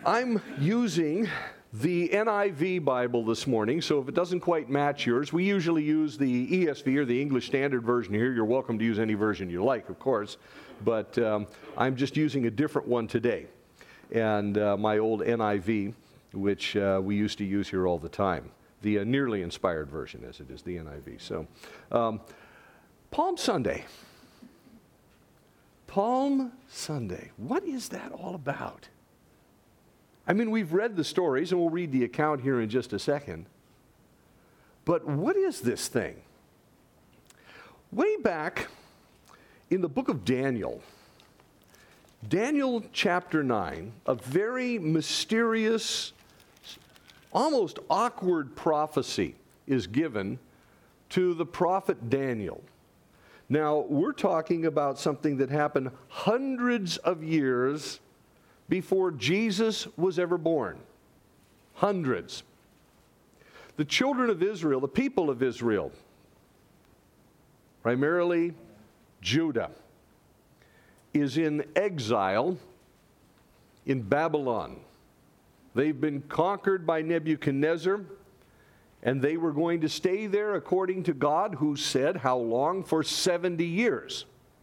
I'm using the NIV Bible this morning, so if it doesn't quite match yours, we usually use the ESV or the English Standard Version here. You're welcome to use any version you like, of course, but I'm just using a different one today. And my old NIV, which we used to use here all the time, the nearly inspired version as it is, the NIV. So, Palm Sunday. Palm Sunday. What is that all about? I mean, we've read the stories, and we'll read the account here in just a second. But what is this thing? Way back in the book of Daniel, Daniel chapter 9, a very mysterious, almost awkward prophecy is given to the prophet Daniel. Now, we're talking about something that happened hundreds of years before Jesus was ever born. Hundreds. The children of Israel, the people of Israel, primarily Judah, is in exile in Babylon. They've been conquered by Nebuchadnezzar, and they were going to stay there according to God, who said, how long? For 70 years.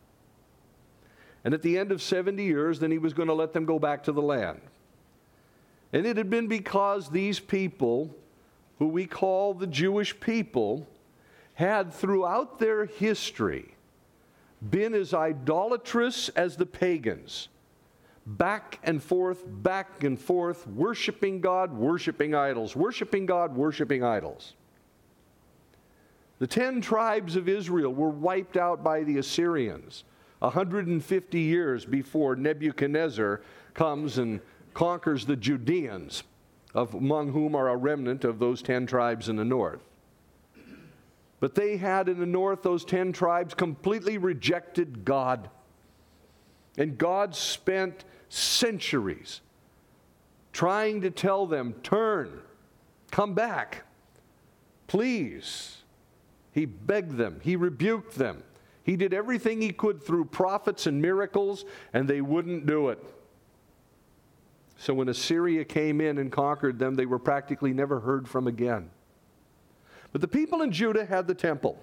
And at the end of 70 years, then he was going to let them go back to the land. And it had been because these people, who we call the Jewish people, had throughout their history been as idolatrous as the pagans. Back and forth, worshiping God, worshiping idols, worshiping God, worshiping idols. The 10 tribes of Israel were wiped out by the Assyrians 150 years before Nebuchadnezzar comes and conquers the Judeans, among whom are a remnant of those 10 tribes in the north. But they had in the north, those 10 tribes completely rejected God. And God spent centuries trying to tell them, turn, come back, please. He begged them, he rebuked them. He did everything he could through prophets and miracles, and they wouldn't do it. So when Assyria came in and conquered them, they were practically never heard from again. But the people in Judah had the temple.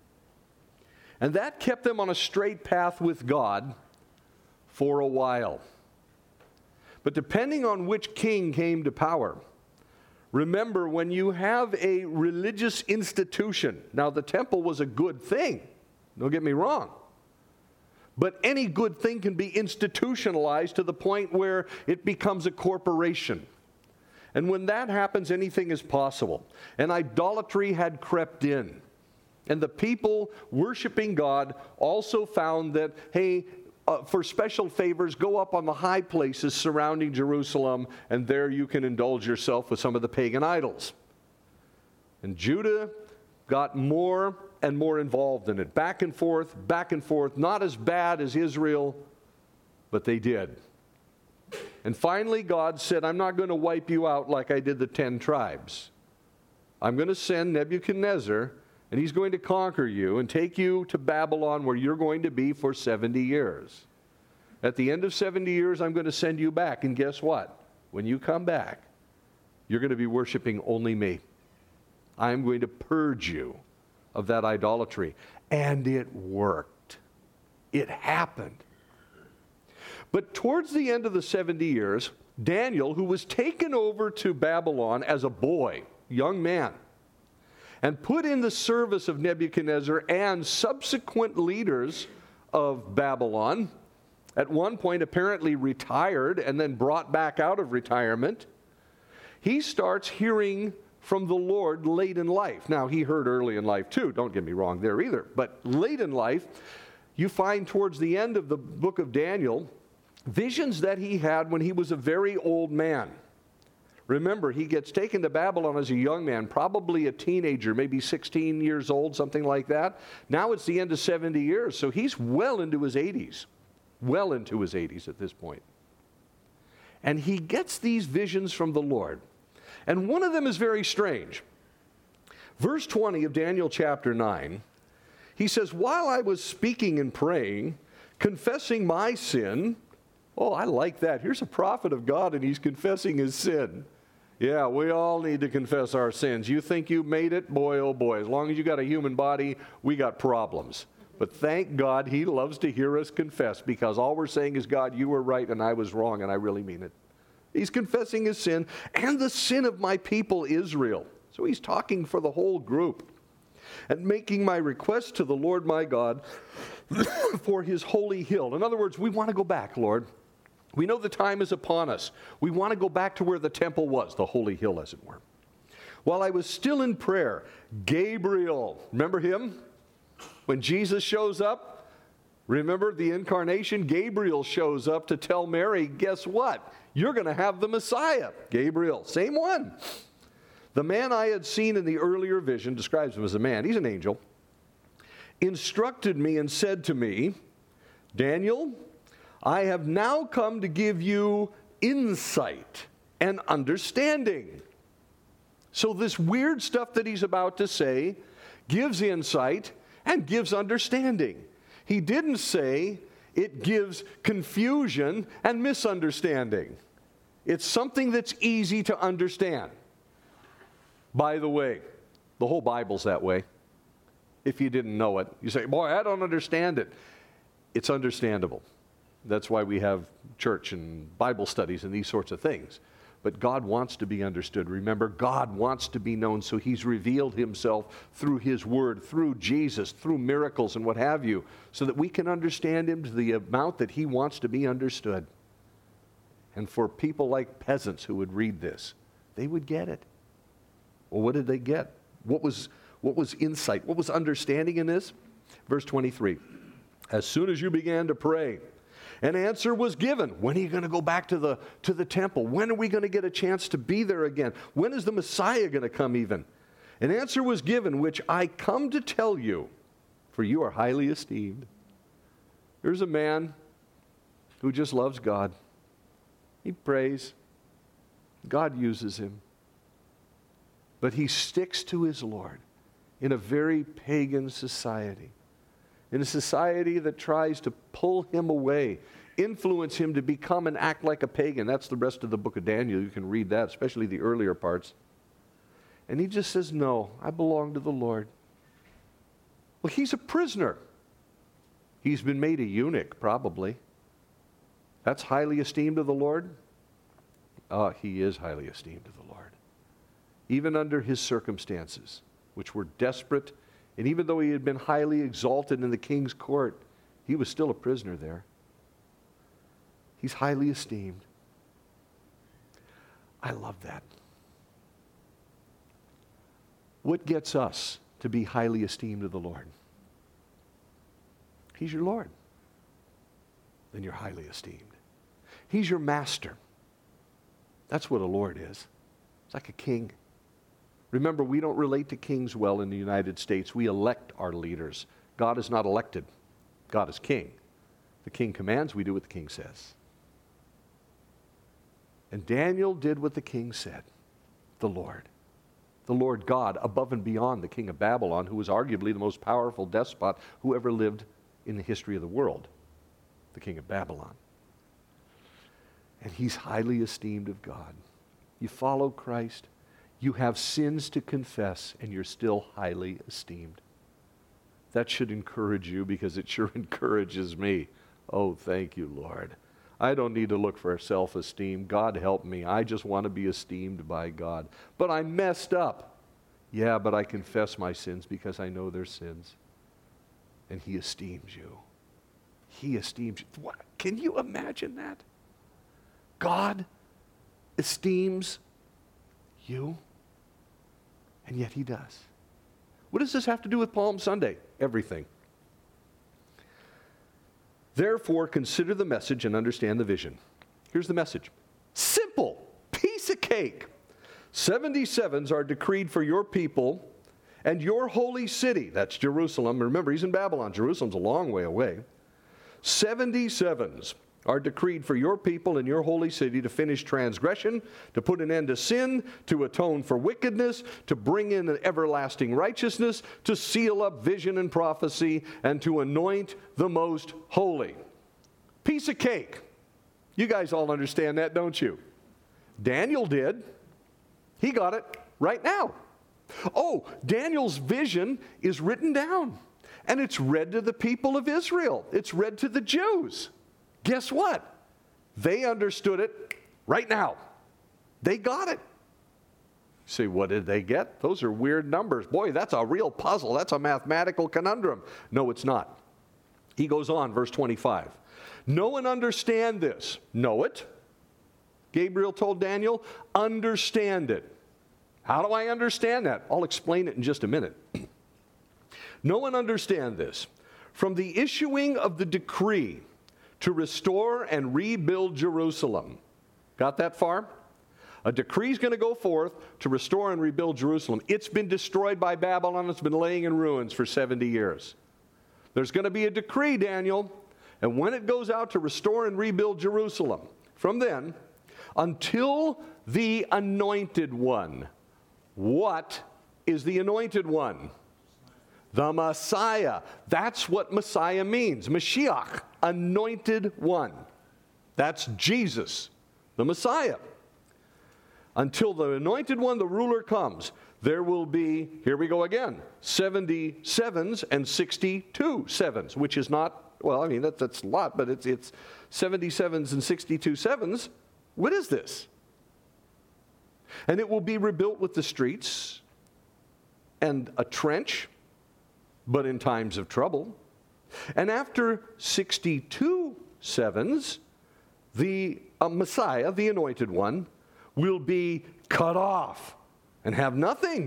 And that kept them on a straight path with God for a while. But depending on which king came to power, remember, when you have a religious institution, now the temple was a good thing, don't get me wrong, but any good thing can be institutionalized to the point where it becomes a corporation. And when that happens, anything is possible. And idolatry had crept in. And the people worshiping God also found that, hey, for special favors, go up on the high places surrounding Jerusalem, and there you can indulge yourself with some of the pagan idols. And Judah got more and more involved in it. Back and forth, not as bad as Israel, but they did. And finally, God said, I'm not going to wipe you out like I did the 10 tribes. I'm going to send Nebuchadnezzar, and he's going to conquer you and take you to Babylon, where you're going to be for 70 years. At the end of 70 years, I'm going to send you back. And guess what? When you come back, you're going to be worshiping only me. I'm going to purge you of that idolatry. And it worked. It happened. But towards the end of the 70 years, Daniel, who was taken over to Babylon as a boy, young man, and put in the service of Nebuchadnezzar and subsequent leaders of Babylon, at one point apparently retired and then brought back out of retirement, he starts hearing from the Lord late in life. Now, he heard early in life too, don't get me wrong there either, but late in life, you find towards the end of the book of Daniel, visions that he had when he was a very old man. Remember, he gets taken to Babylon as a young man, probably a teenager, maybe 16 years old, something like that. Now it's the end of 70 years, so he's well into his 80s at this point. And he gets these visions from the Lord. And one of them is very strange. Verse 20 of Daniel chapter 9, he says, while I was speaking and praying, confessing my sin Oh, I like that. Here's a prophet of God, and he's confessing his sin. Yeah, we all need to confess our sins. You think you made it? Boy, oh boy. As long as you got a human body, we got problems. But thank God he loves to hear us confess, because all we're saying is, God, you were right and I was wrong, and I really mean it. He's confessing his sin and the sin of my people Israel. So he's talking for the whole group. And making my request to the Lord my God for his holy hill. In other words, we want to go back, Lord. We know the time is upon us. We want to go back to where the temple was, the holy hill, as it were. While I was still in prayer, Gabriel, remember him? When Jesus shows up, remember the incarnation? Gabriel shows up to tell Mary, guess what? You're going to have the Messiah. Gabriel, same one. The man I had seen in the earlier vision, describes him as a man, he's an angel, instructed me and said to me, Daniel, I have now come to give you insight and understanding. So this weird stuff that he's about to say gives insight and gives understanding. He didn't say it gives confusion and misunderstanding. It's something that's easy to understand. By the way, the whole Bible's that way. If you didn't know it, you say, boy, I don't understand it. It's understandable. That's why we have church and Bible studies and these sorts of things. But God wants to be understood. Remember, God wants to be known, so he's revealed himself through his word, through Jesus, through miracles and what have you, so that we can understand him to the amount that he wants to be understood. And for people like peasants who would read this, they would get it. Well, what did they get? What was insight? What was understanding in this? Verse 23. As soon as you began to pray, an answer was given. When are you going to go back to the temple? When are we going to get a chance to be there again? When is the Messiah going to come even? An answer was given, which I come to tell you, for you are highly esteemed. Here's a man who just loves God. He prays. God uses him. But he sticks to his Lord in a very pagan society. In a society that tries to pull him away, influence him to become and act like a pagan. That's the rest of the book of Daniel. You can read that, especially the earlier parts. And he just says, no, I belong to the Lord. Well, he's a prisoner. He's been made a eunuch, probably. That's highly esteemed of the Lord? He is highly esteemed of the Lord. Even under his circumstances, which were desperate. And even though he had been highly exalted in the king's court, he was still a prisoner there. He's highly esteemed. I love that. What gets us to be highly esteemed of the Lord? He's your Lord. Then you're highly esteemed. He's your master. That's what a Lord is. It's like a king. Remember, we don't relate to kings well in the United States. We elect our leaders. God is not elected. God is king. The king commands, we do what the king says. And Daniel did what the king said. The Lord God, above and beyond the king of Babylon, who was arguably the most powerful despot who ever lived in the history of the world. The king of Babylon. And he's highly esteemed of God. You follow Christ. You have sins to confess, and you're still highly esteemed. That should encourage you, because it sure encourages me. Oh, thank you, Lord. I don't need to look for self-esteem. God help me. I just want to be esteemed by God. But I messed up. Yeah, but I confess my sins because I know they're sins. And he esteems you. He esteems you. What? Can you imagine that? God esteems you. And yet he does. What does this have to do with Palm Sunday? Everything. Therefore, consider the message and understand the vision. Here's the message. Simple. Piece of cake. 77s are decreed for your people and your holy city. That's Jerusalem. Remember, he's in Babylon. Jerusalem's a long way away. 77s are decreed for your people and your holy city to finish transgression, to put an end to sin, to atone for wickedness, to bring in an everlasting righteousness, to seal up vision and prophecy, and to anoint the most holy. Piece of cake. You guys all understand that, don't you? Daniel did. He got it right now. Oh, Daniel's vision is written down, and it's read to the people of Israel. It's read to the Jews. Guess what? They understood it right now. They got it. See, what did they get? Those are weird numbers. Boy, that's a real puzzle. That's a mathematical conundrum. No, it's not. He goes on, verse 25. Know and understand this. Know it. Gabriel told Daniel, understand it. How do I understand that? I'll explain it in just a minute. Know and understand this. From the issuing of the decree to restore and rebuild Jerusalem. Got that far? A decree is going to go forth to restore and rebuild Jerusalem. It's been destroyed by Babylon. It's been laying in ruins for 70 years. There's going to be a decree, Daniel, and when it goes out to restore and rebuild Jerusalem, from then until the anointed one. What is the anointed one? The Messiah. That's what Messiah means. Mashiach, anointed one. That's Jesus, the Messiah. Until the anointed one, the ruler, comes, there will be, here we go again, 77s and 62 sevens, which is not, well, I mean, that's a lot, but it's 77s and 62 sevens. What is this? And it will be rebuilt with the streets and a trench, but in times of trouble. And after 62 sevens, the Messiah, the anointed one, will be cut off and have nothing.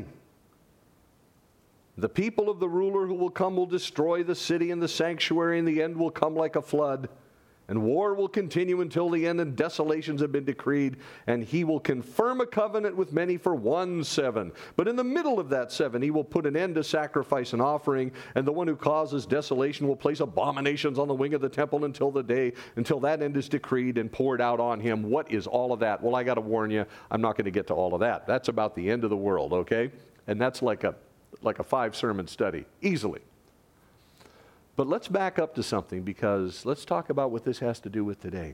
The people of the ruler who will come will destroy the city and the sanctuary, and the end will come like a flood. And war will continue until the end, and desolations have been decreed. And he will confirm a covenant with many for 1 7. But in the middle of that 7, he will put an end to sacrifice and offering. And the one who causes desolation will place abominations on the wing of the temple until that end is decreed and poured out on him. What is all of that? Well, I got to warn you, I'm not going to get to all of that. That's about the end of the world, okay? And that's like a 5-sermon study, easily. But let's back up to something, because let's talk about what this has to do with today.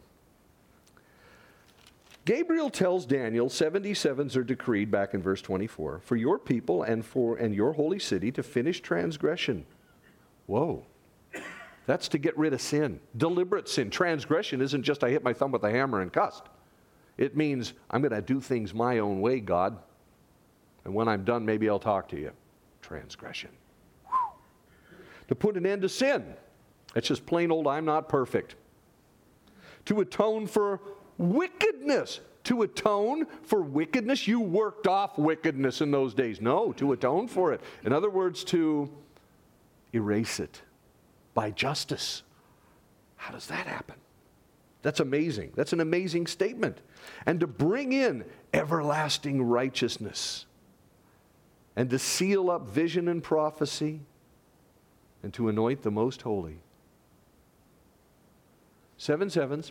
Gabriel tells Daniel 77s are decreed, back in verse 24, for your people and your holy city to finish transgression. Whoa. That's to get rid of sin, deliberate sin. Transgression isn't just I hit my thumb with a hammer and cussed. It means I'm going to do things my own way, God. And when I'm done, maybe I'll talk to you. Transgression. To put an end to sin. It's just plain old, I'm not perfect. To atone for wickedness. To atone for wickedness. You worked off wickedness in those days. No, to atone for it. In other words, to erase it by justice. How does that happen? That's amazing. That's an amazing statement. And to bring in everlasting righteousness. And to seal up vision and prophecy. And to anoint the most holy. 7 sevens.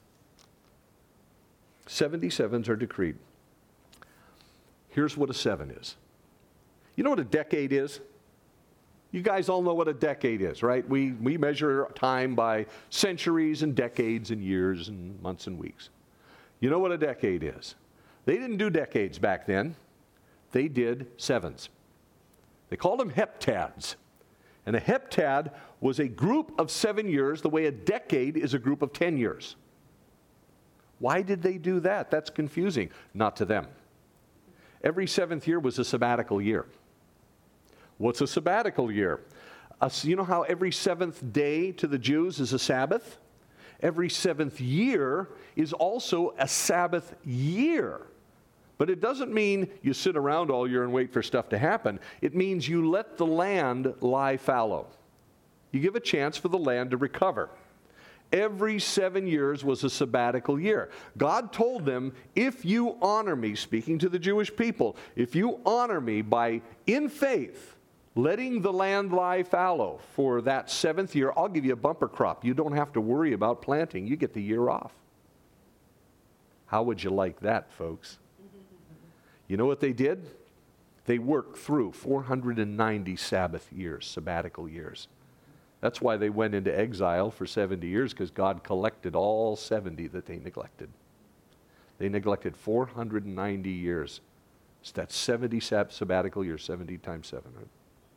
77s are decreed. Here's what a 7 is. You know what a decade is? You guys all know what a decade is, right? We measure time by centuries and decades and years and months and weeks. You know what a decade is? They didn't do decades back then. They did 7s. They called them heptads. And a heptad was a group of 7 years, the way a decade is a group of 10 years. Why did they do that? That's confusing. Not to them. Every 7th year was a sabbatical year. What's a sabbatical year? You know how every 7th day to the Jews is a Sabbath? Every 7th year is also a Sabbath year. But it doesn't mean you sit around all year and wait for stuff to happen. It means you let the land lie fallow. You give a chance for the land to recover. Every 7 years was a sabbatical year. God told them, if you honor me, speaking to the Jewish people, if you honor me by, in faith, letting the land lie fallow for that 7th year, I'll give you a bumper crop. You don't have to worry about planting. You get the year off. How would you like that, folks? You know what they did? They worked through 490 Sabbath years, sabbatical years. That's why they went into exile for 70 years, because God collected all 70 that they neglected. They neglected 490 years. So that's 70 sabbatical years, 70 times 7. Right?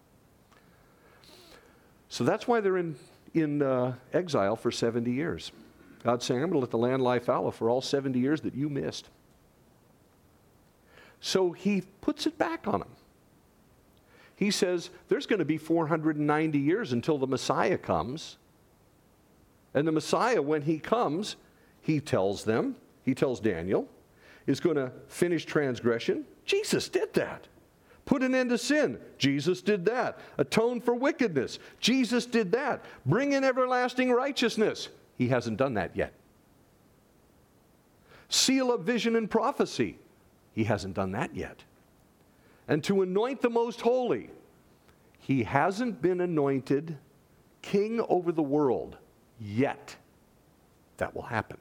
So that's why they're in exile for 70 years. God's saying, I'm going to let the land lie fallow for all 70 years that you missed. So he puts it back on them. He says, there's going to be 490 years until the Messiah comes. And the Messiah, when he comes, he tells Daniel, is going to finish transgression. Jesus did that. Put an end to sin. Jesus did that. Atone for wickedness. Jesus did that. Bring in everlasting righteousness. He hasn't done that yet. Seal up vision and prophecy. He hasn't done that yet. And to anoint the most holy. He hasn't been anointed king over the world yet. That will happen.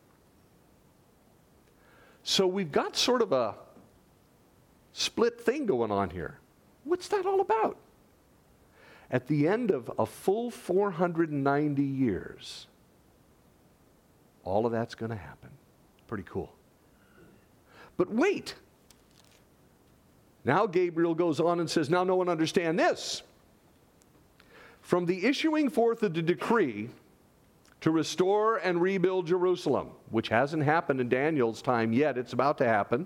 So we've got sort of a split thing going on here. What's that all about? At the end of a full 490 years, all of that's going to happen. Pretty cool. But wait. Now Gabriel goes on and says, now no one understand this. From the issuing forth of the decree to restore and rebuild Jerusalem, which hasn't happened in Daniel's time yet, it's about to happen,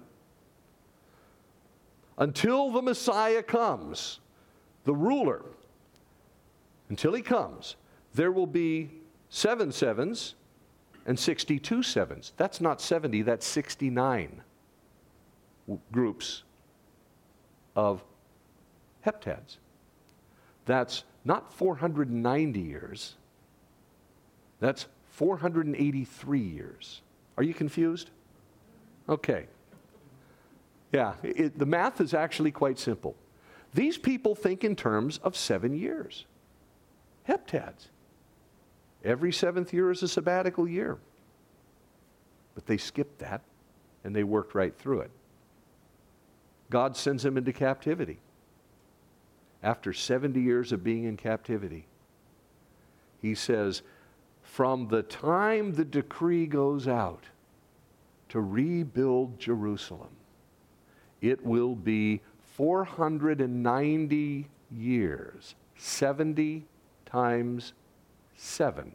until the Messiah comes, the ruler, until he comes, there will be 7 sevens and 62 sevens. That's not 70, that's 69 groups of heptads. That's not 490 years. That's 483 years. Are you confused? Okay. Yeah, the math is actually quite simple. These people think in terms of 7 years. Heptads. Every 7th year is a sabbatical year. But they skipped that, and they worked right through it. God sends them into captivity. After 70 years of being in captivity, he says, from the time the decree goes out to rebuild Jerusalem, it will be 490 years, 70 times 7.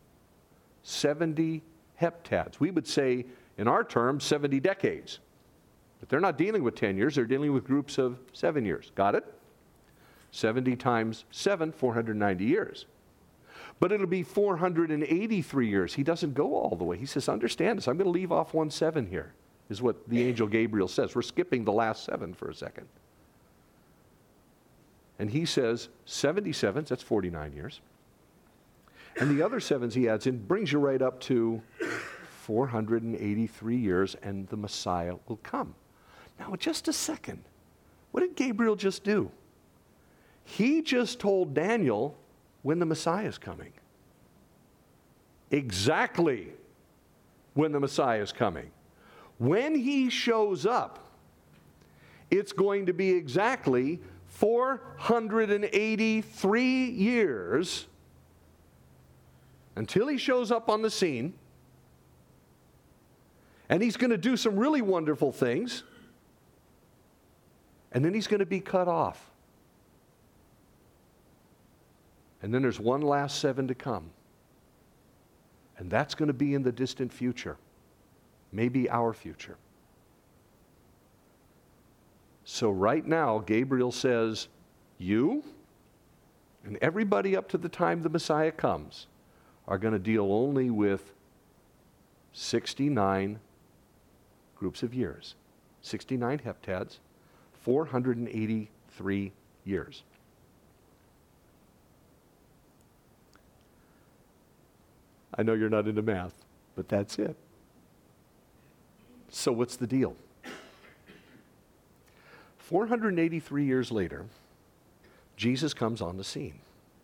70 heptads. We would say, in our terms, 70 decades. But they're not dealing with 10 years, they're dealing with groups of 7 years. Got it? 70 times 7, 490 years. But it'll be 483 years. He doesn't go all the way. He says, understand this, I'm going to leave off 1 7 here, is what the angel Gabriel says. We're skipping the last 7 for a second. And he says, 77, that's 49 years. And the other 7s he adds in brings you right up to 483 years, and the Messiah will come. Now, just a second. What did Gabriel just do? He just told Daniel when the Messiah is coming. Exactly when the Messiah is coming. When he shows up, it's going to be exactly 483 years until he shows up on the scene. And he's going to do some really wonderful things. And then he's going to be cut off. And then there's one last 7 to come. And that's going to be in the distant future. Maybe our future. So right now, Gabriel says, you and everybody up to the time the Messiah comes are going to deal only with 69 groups of years. 69 heptads, 483 years. I know you're not into math, but that's it. So what's the deal? 483 years later, Jesus comes on the scene.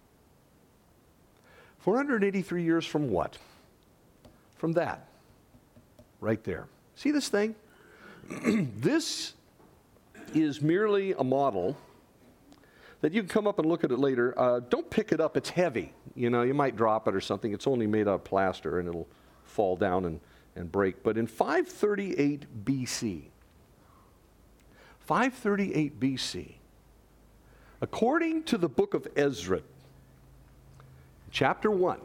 483 years from what? From that. Right there. See this thing? This is merely a model that you can come up and look at it later. Don't pick it up. It's heavy. You know, you might drop it or something. It's only made out of plaster, and it'll fall down and break. But in 538 BC, 538 BC, according to the book of Ezra, chapter 1,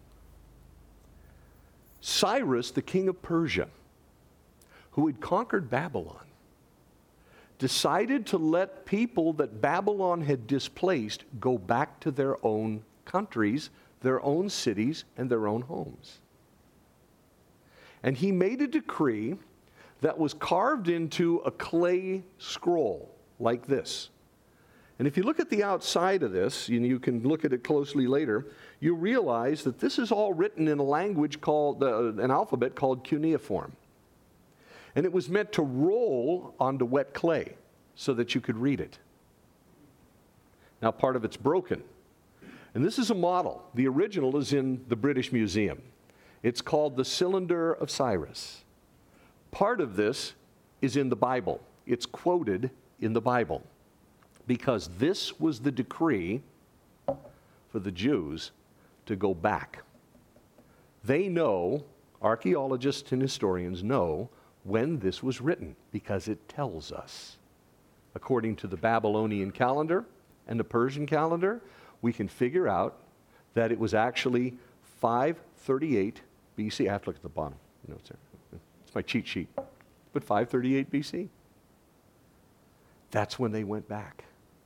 Cyrus, the king of Persia, who had conquered Babylon, decided to let people that Babylon had displaced go back to their own countries, their own cities, and their own homes. And he made a decree that was carved into a clay scroll like this. And if you look at the outside of this, and you can look at it closely later, you realize that this is all written in a language called, an alphabet called cuneiform. And it was meant to roll onto wet clay so that you could read it. Now, part of it's broken. And this is a model. The original is in the British Museum. It's called the Cylinder of Cyrus. Part of this is in the Bible. It's quoted in the Bible because this was the decree for the Jews to go back. They know, archaeologists and historians know, when this was written because it tells us. According to the Babylonian calendar and the Persian calendar, we can figure out that it was actually 538 BC. I have to look at the bottom. No, it's there. It's my cheat sheet. But 538 BC. That's when they went back.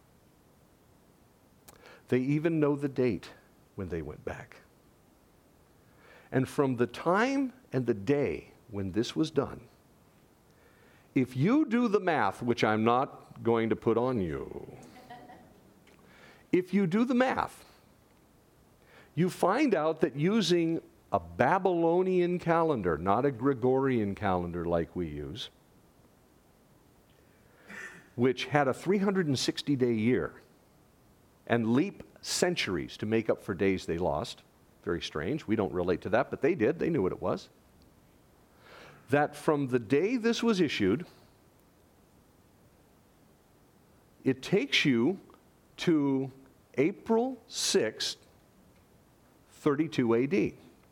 They even know the date when they went back. And from the time and the day when this was done, if you do the math, which I'm not going to put on you, if you do the math, you find out that using a Babylonian calendar, not a Gregorian calendar like we use, which had a 360-day year and leap centuries to make up for days they lost. Very strange. We don't relate to that, but they did. They knew what it was. That from the day this was issued, it takes you to April 6th, 32 AD.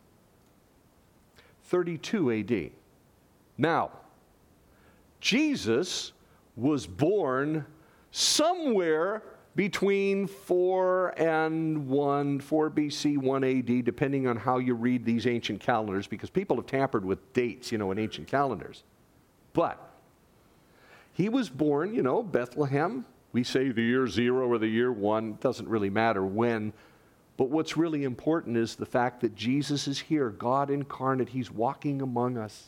32 AD. Now, Jesus was born somewhere between 4 BC, 1 AD, depending on how you read these ancient calendars, because people have tampered with dates, in ancient calendars. But he was born, Bethlehem. We say the year 0 or the year 1. It doesn't really matter when. But what's really important is the fact that Jesus is here, God incarnate. He's walking among us.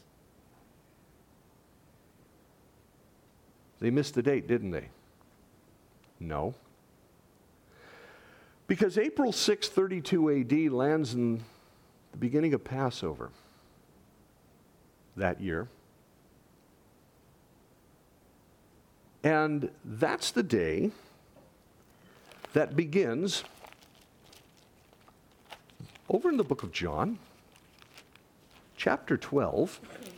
They missed the date, didn't they? No. Because April 6, 32 AD lands in the beginning of Passover that year. And that's the day that begins over in the book of John, chapter 12.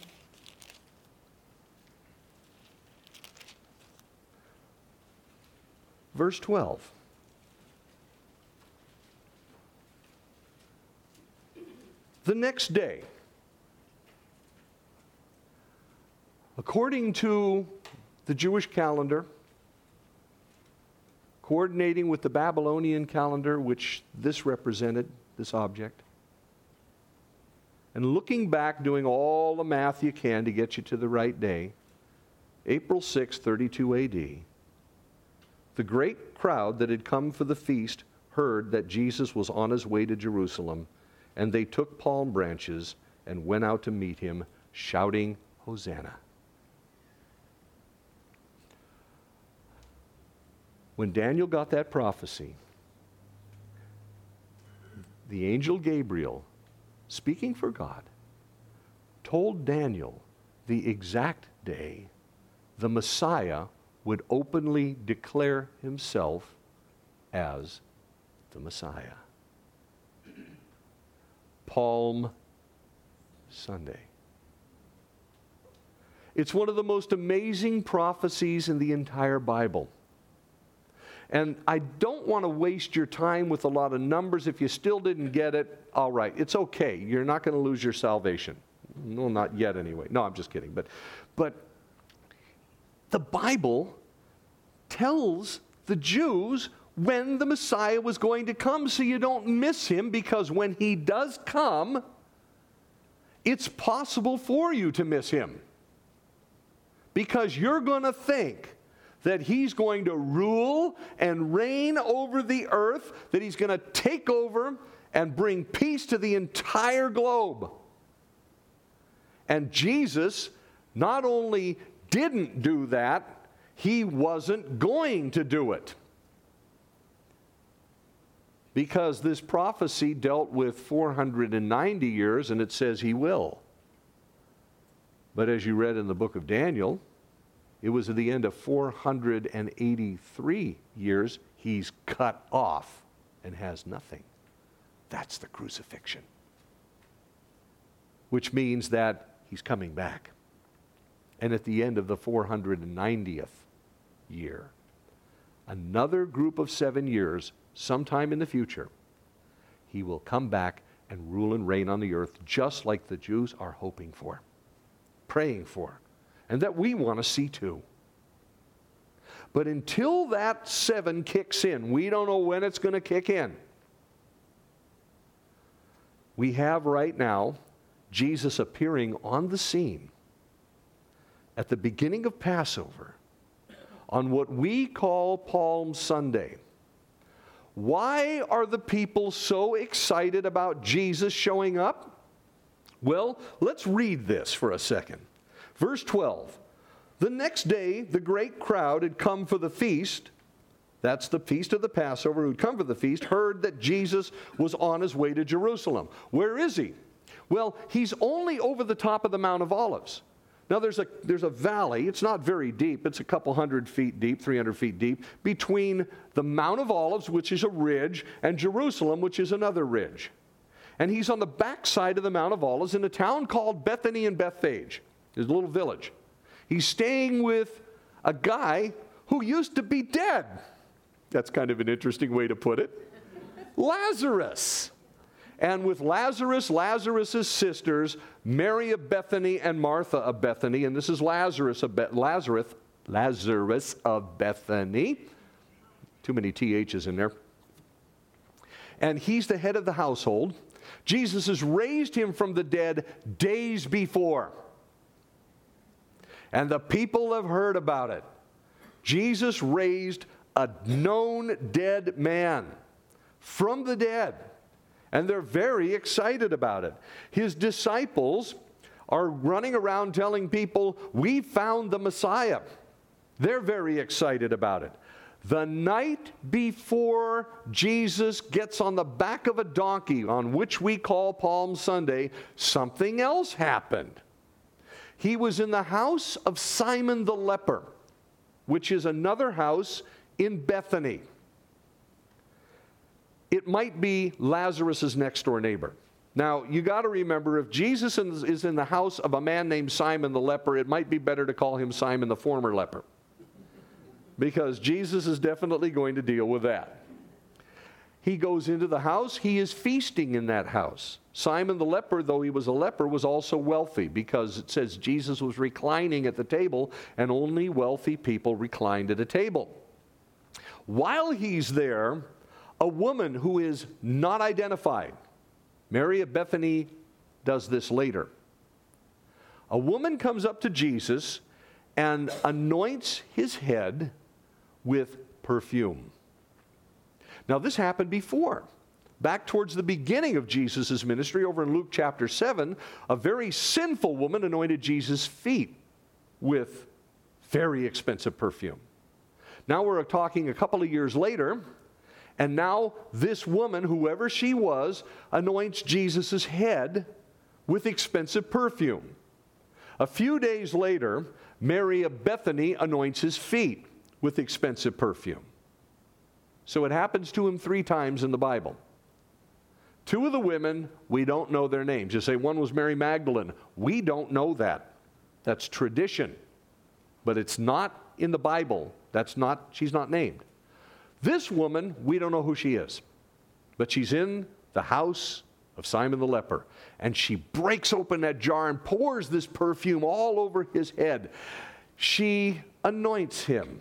Verse 12. The next day, according to the Jewish calendar, coordinating with the Babylonian calendar, which this represented, this object, and looking back, doing all the math you can to get you to the right day, April 6, 32 AD, the great crowd that had come for the feast heard that Jesus was on his way to Jerusalem, and they took palm branches and went out to meet him, shouting, Hosanna. When Daniel got that prophecy, the angel Gabriel, speaking for God, told Daniel the exact day the Messiah would openly declare himself as the Messiah. Palm Sunday. It's one of the most amazing prophecies in the entire Bible. And I don't want to waste your time with a lot of numbers. If you still didn't get it, all right, it's okay. You're not going to lose your salvation. No, not yet anyway. No, I'm just kidding. But the Bible tells the Jews when the Messiah was going to come, so you don't miss him, because when he does come, it's possible for you to miss him. Because you're going to think that he's going to rule and reign over the earth, that he's going to take over and bring peace to the entire globe. And Jesus not only didn't do that, he wasn't going to do it. Because this prophecy dealt with 490 years, and it says he will. But as you read in the book of Daniel, it was at the end of 483 years, he's cut off and has nothing. That's the crucifixion. Which means that he's coming back. And at the end of the 490th year, another group of 7 years, sometime in the future, he will come back and rule and reign on the earth, just like the Jews are hoping for, praying for, and that we want to see too. But until that 7 kicks in, we don't know when it's going to kick in. We have right now Jesus appearing on the scene at the beginning of Passover on what we call Palm Sunday. Why are the people so excited about Jesus showing up? Well, let's read this for a second. Verse 12. The next day, the great crowd had come for the feast. That's the feast of the Passover. Who had come for the feast, heard that Jesus was on his way to Jerusalem. Where is he? Well, he's only over the top of the Mount of Olives. Now, there's a valley. It's not very deep. It's a couple 100 feet deep, 300 feet deep, between the Mount of Olives, which is a ridge, and Jerusalem, which is another ridge. And he's on the backside of the Mount of Olives in a town called Bethany and Bethphage. There's a little village. He's staying with a guy who used to be dead. That's kind of an interesting way to put it. Lazarus. And with Lazarus' sisters, Mary of Bethany and Martha of Bethany, and this is Lazarus of Bethany. Too many THs in there. And he's the head of the household. Jesus has raised him from the dead days before. And the people have heard about it. Jesus raised a known dead man from the dead. And they're very excited about it. His disciples are running around telling people, we found the Messiah. They're very excited about it. The night before Jesus gets on the back of a donkey, on which we call Palm Sunday, something else happened. He was in the house of Simon the leper, which is another house in Bethany. It might be Lazarus' next door neighbor. Now, you got to remember, if Jesus is in the house of a man named Simon the leper, it might be better to call him Simon the former leper. Because Jesus is definitely going to deal with that. He goes into the house. He is feasting in that house. Simon the leper, though he was a leper, was also wealthy, because it says Jesus was reclining at the table, and only wealthy people reclined at a table. While he's there, a woman who is not identified, Mary of Bethany does this later. A woman comes up to Jesus and anoints his head with perfume. Now, this happened before. Back towards the beginning of Jesus' ministry, over in Luke chapter 7, a very sinful woman anointed Jesus' feet with very expensive perfume. Now we're talking a couple of years later, and now this woman, whoever she was, anoints Jesus' head with expensive perfume. A few days later, Mary of Bethany anoints his feet with expensive perfume. So it happens to him 3 times in the Bible. 2 of the women, we don't know their names. You say one was Mary Magdalene. We don't know that. That's tradition. But it's not in the Bible. She's not named. This woman, we don't know who she is, but she's in the house of Simon the leper, and she breaks open that jar and pours this perfume all over his head. She anoints him.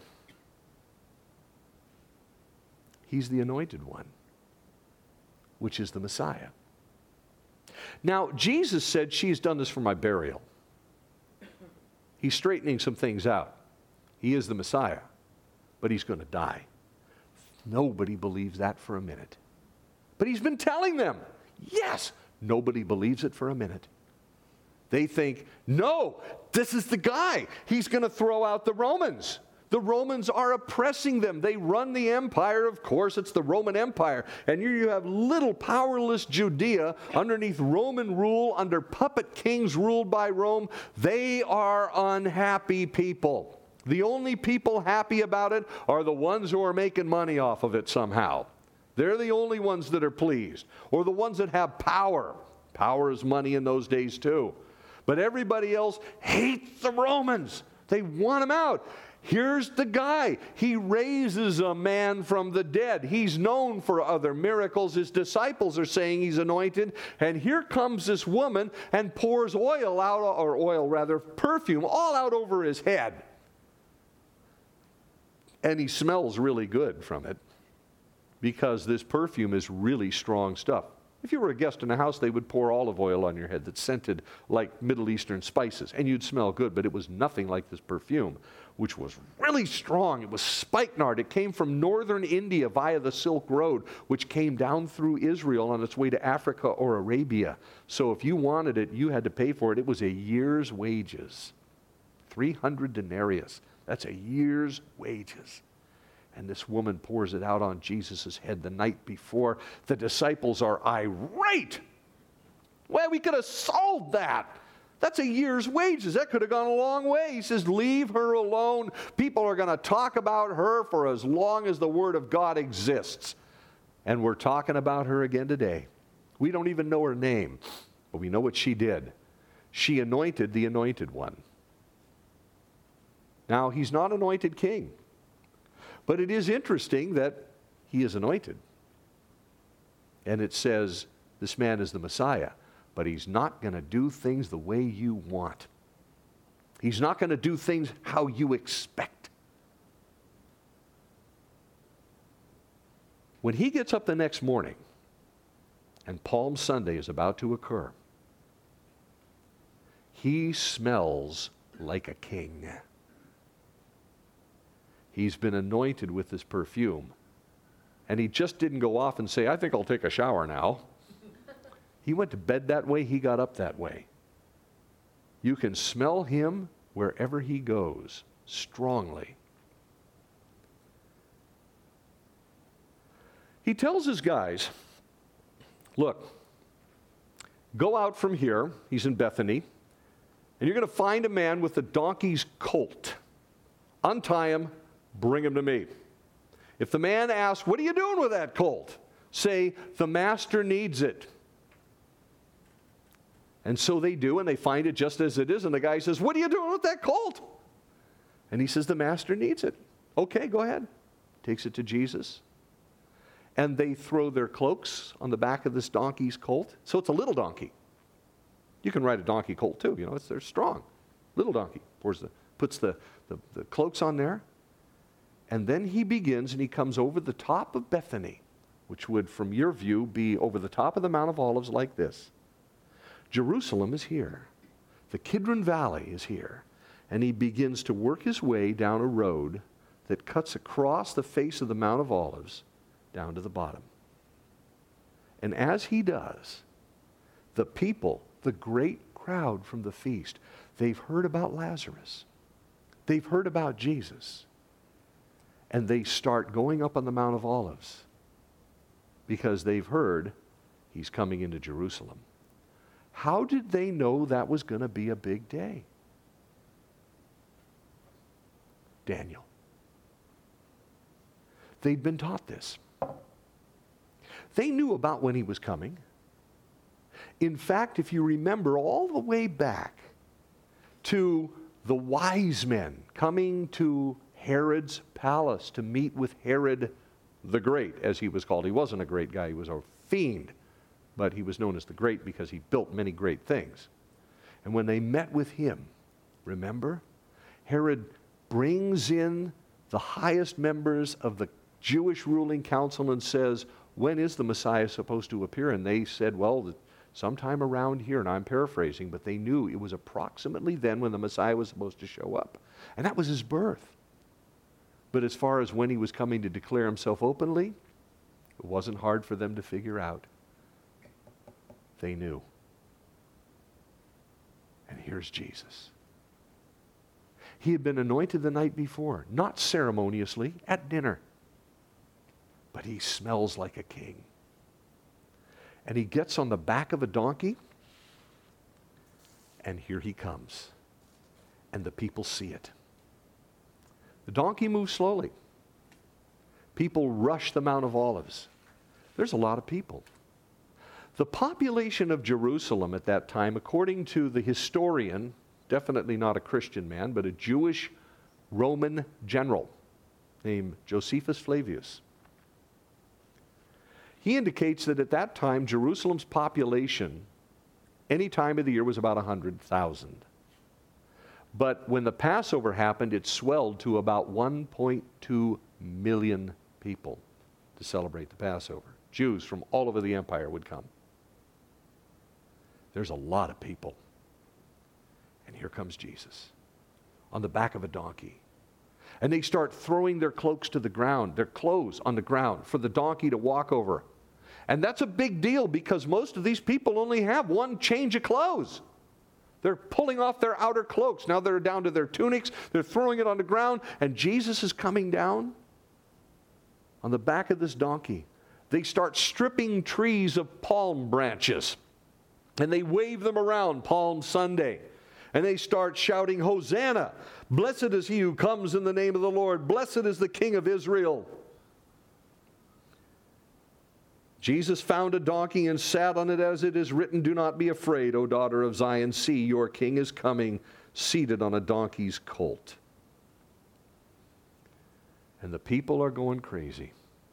He's the anointed one, which is the Messiah. Now, Jesus said, she's done this for my burial. He's straightening some things out. He is the Messiah, but he's going to die. Nobody believes that for a minute. But he's been telling them, yes. Nobody believes it for a minute. They think, no, this is the guy. He's going to throw out the Romans. The Romans are oppressing them. They run the empire. Of course, it's the Roman Empire. And here you have little powerless Judea underneath Roman rule, under puppet kings ruled by Rome. They are unhappy people. The only people happy about it are the ones who are making money off of it somehow. They're the only ones that are pleased, or the ones that have power. Power is money in those days too. But everybody else hates the Romans. They want them out. Here's the guy. He raises a man from the dead. He's known for other miracles. His disciples are saying he's anointed. And here comes this woman and pours perfume all out over his head. And he smells really good from it, because this perfume is really strong stuff. If you were a guest in a house, they would pour olive oil on your head that scented like Middle Eastern spices, and you'd smell good, but it was nothing like this perfume, which was really strong. It was spikenard. It came from northern India via the Silk Road, which came down through Israel on its way to Africa or Arabia. So if you wanted it, you had to pay for it. It was a year's wages. 300 denarius. That's a year's wages. And this woman pours it out on Jesus' head the night before. The disciples are irate. Well, we could have sold that. That's a year's wages. That could have gone a long way. He says, leave her alone. People are going to talk about her for as long as the Word of God exists. And we're talking about her again today. We don't even know her name, but we know what she did. She anointed the anointed one. Now, he's not anointed king. But it is interesting that he is anointed. And it says this man is the Messiah, but he's not going to do things the way you want. He's not going to do things how you expect. When he gets up the next morning, and Palm Sunday is about to occur, he smells like a king. He's been anointed with this perfume. And he just didn't go off and say, I think I'll take a shower now. He went to bed that way. He got up that way. You can smell him wherever he goes, strongly. He tells his guys, look, go out from here. He's in Bethany. And you're going to find a man with a donkey's colt. Untie him. Bring him to me. If the man asks, what are you doing with that colt? Say, the master needs it. And so they do, and they find it just as it is. And the guy says, what are you doing with that colt? And he says, the master needs it. Okay, go ahead. Takes it to Jesus. And they throw their cloaks on the back of this donkey's colt. So it's a little donkey. You can ride a donkey colt too. You know, they're strong. Little donkey. Puts the cloaks on there. And then he begins, and he comes over the top of Bethany, which would, from your view, be over the top of the Mount of Olives like this. Jerusalem is here. The Kidron Valley is here. And he begins to work his way down a road that cuts across the face of the Mount of Olives down to the bottom. And as he does, the people, the great crowd from the feast, they've heard about Lazarus. They've heard about Jesus. And they start going up on the Mount of Olives because they've heard he's coming into Jerusalem. How did they know that was going to be a big day? Daniel. They'd been taught this. They knew about when he was coming. In fact, if you remember all the way back to the wise men coming to Herod's palace to meet with Herod the Great, as he was called. He wasn't a great guy, he was a fiend, but he was known as the Great because he built many great things. And when they met with him, remember, Herod brings in the highest members of the Jewish ruling council and says, when is the Messiah supposed to appear? And they said, well, sometime around here, and I'm paraphrasing, but they knew it was approximately then when the Messiah was supposed to show up. And that was his birth. But as far as when he was coming to declare himself openly, it wasn't hard for them to figure out. They knew. And here's Jesus. He had been anointed the night before, not ceremoniously, at dinner. But he smells like a king. And he gets on the back of a donkey, and here he comes. And the people see it. The donkey moves slowly. People rush the Mount of Olives. There's a lot of people. The population of Jerusalem at that time, according to the historian, definitely not a Christian man, but a Jewish Roman general named Josephus Flavius. He indicates that at that time, Jerusalem's population, any time of the year, was about 100,000. But when the Passover happened, it swelled to about 1.2 million people to celebrate the Passover. Jews from all over the empire would come. There's a lot of people. And here comes Jesus on the back of a donkey. And they start throwing their cloaks to the ground, their clothes on the ground for the donkey to walk over. And that's a big deal because most of these people only have one change of clothes. They're pulling off their outer cloaks. Now they're down to their tunics. They're throwing it on the ground. And Jesus is coming down on the back of this donkey. They start stripping trees of palm branches. And they wave them around Palm Sunday. And they start shouting, Hosanna! Blessed is he who comes in the name of the Lord. Blessed is the King of Israel. Jesus found a donkey and sat on it, as it is written, do not be afraid, O daughter of Zion. See, your king is coming, seated on a donkey's colt. And the people are going crazy.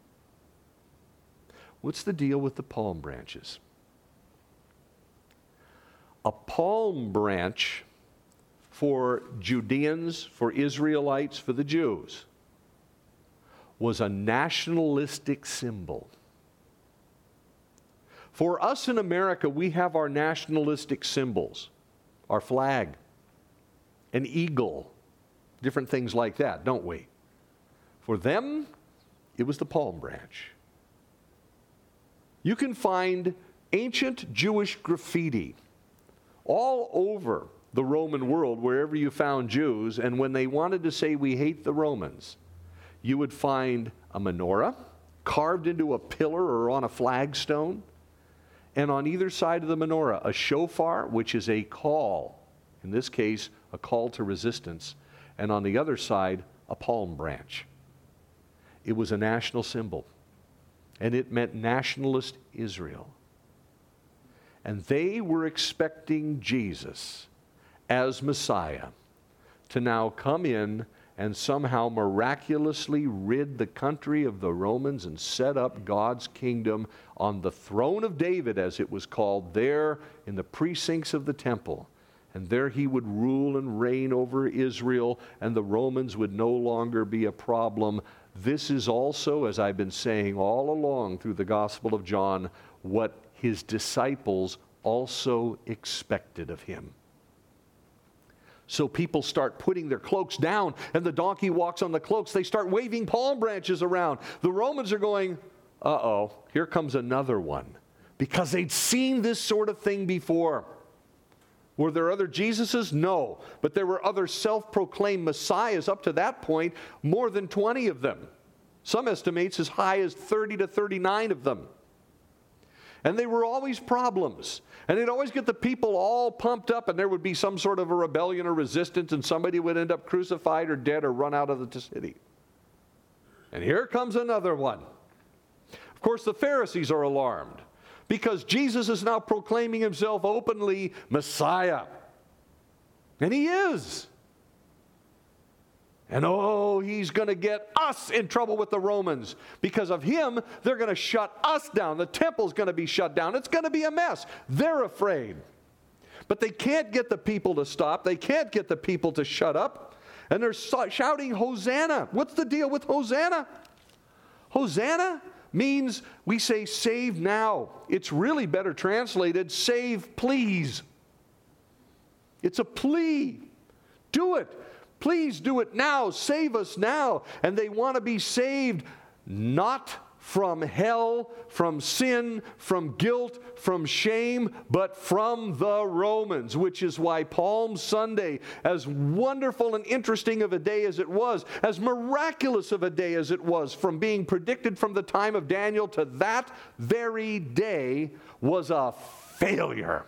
What's the deal with the palm branches? A palm branch for Judeans, for Israelites, for the Jews, was a nationalistic symbol. For us in America, we have our nationalistic symbols, our flag, an eagle, different things like that, don't we? For them, it was the palm branch. You can find ancient Jewish graffiti all over the Roman world, wherever you found Jews, and when they wanted to say we hate the Romans, you would find a menorah carved into a pillar or on a flagstone, and on either side of the menorah, a shofar, which is a call, in this case, a call to resistance, and on the other side, a palm branch. It was a national symbol, and it meant nationalist Israel. And they were expecting Jesus as Messiah to now come in and somehow miraculously rid the country of the Romans and set up God's kingdom on the throne of David, as it was called, there in the precincts of the temple. And there he would rule and reign over Israel, and the Romans would no longer be a problem. This is also, as I've been saying all along through the Gospel of John, what his disciples also expected of him. So people start putting their cloaks down, and the donkey walks on the cloaks. They start waving palm branches around. The Romans are going, uh-oh, here comes another one. Because they'd seen this sort of thing before. Were there other Jesuses? No. But there were other self-proclaimed messiahs up to that point, more than 20 of them. Some estimates as high as 30 to 39 of them. And they were always problems. And they'd always get the people all pumped up, and there would be some sort of a rebellion or resistance, and somebody would end up crucified or dead or run out of the city. And here comes another one. Of course, the Pharisees are alarmed because Jesus is now proclaiming himself openly Messiah. And he is. And he's going to get us in trouble with the Romans. Because of him, they're going to shut us down. The temple's going to be shut down. It's going to be a mess. They're afraid. But they can't get the people to stop. They can't get the people to shut up. And they're shouting, Hosanna. What's the deal with Hosanna? Hosanna means we say save now. It's really better translated, save please. It's a plea. Do it. Please do it now. Save us now. And they want to be saved not from hell, from sin, from guilt, from shame, but from the Romans, which is why Palm Sunday, as wonderful and interesting of a day as it was, as miraculous of a day as it was, from being predicted from the time of Daniel to that very day, was a failure.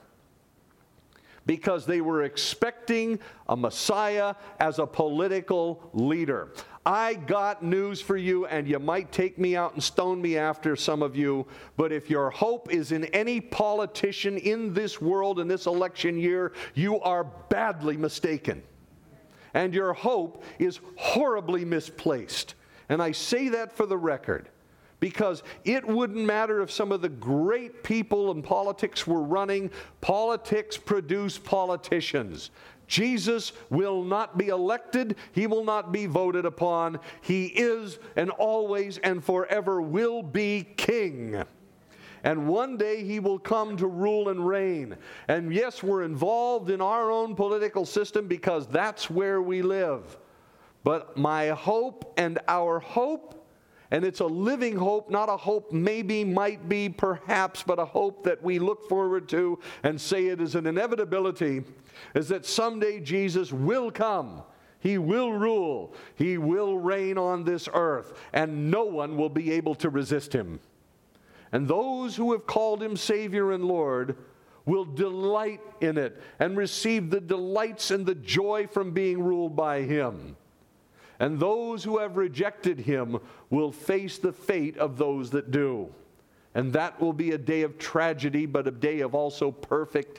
Because they were expecting a Messiah as a political leader. I got news for you, and you might take me out and stone me after, some of you, but if your hope is in any politician in this world in this election year, you are badly mistaken. And your hope is horribly misplaced. And I say that for the record. Because it wouldn't matter if some of the great people in politics were running. Politics produce politicians. Jesus will not be elected. He will not be voted upon. He is and always and forever will be king. And one day he will come to rule and reign. And yes, we're involved in our own political system because that's where we live. But my hope and our hope, and it's a living hope, not a hope maybe, might be, perhaps, but a hope that we look forward to and say it is an inevitability, is that someday Jesus will come. He will rule. He will reign on this earth, and no one will be able to resist him. And those who have called him Savior and Lord will delight in it and receive the delights and the joy from being ruled by him. And those who have rejected him will face the fate of those that do. And that will be a day of tragedy, but a day of also perfect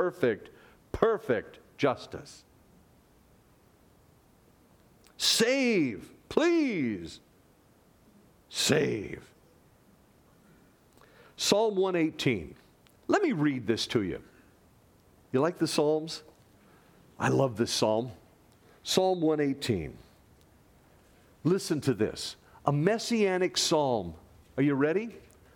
justice. Save, please. Save. Psalm 118. Let me read this to you. You like the Psalms? I love this psalm. Psalm 118. Listen to this. A messianic psalm. Are you ready?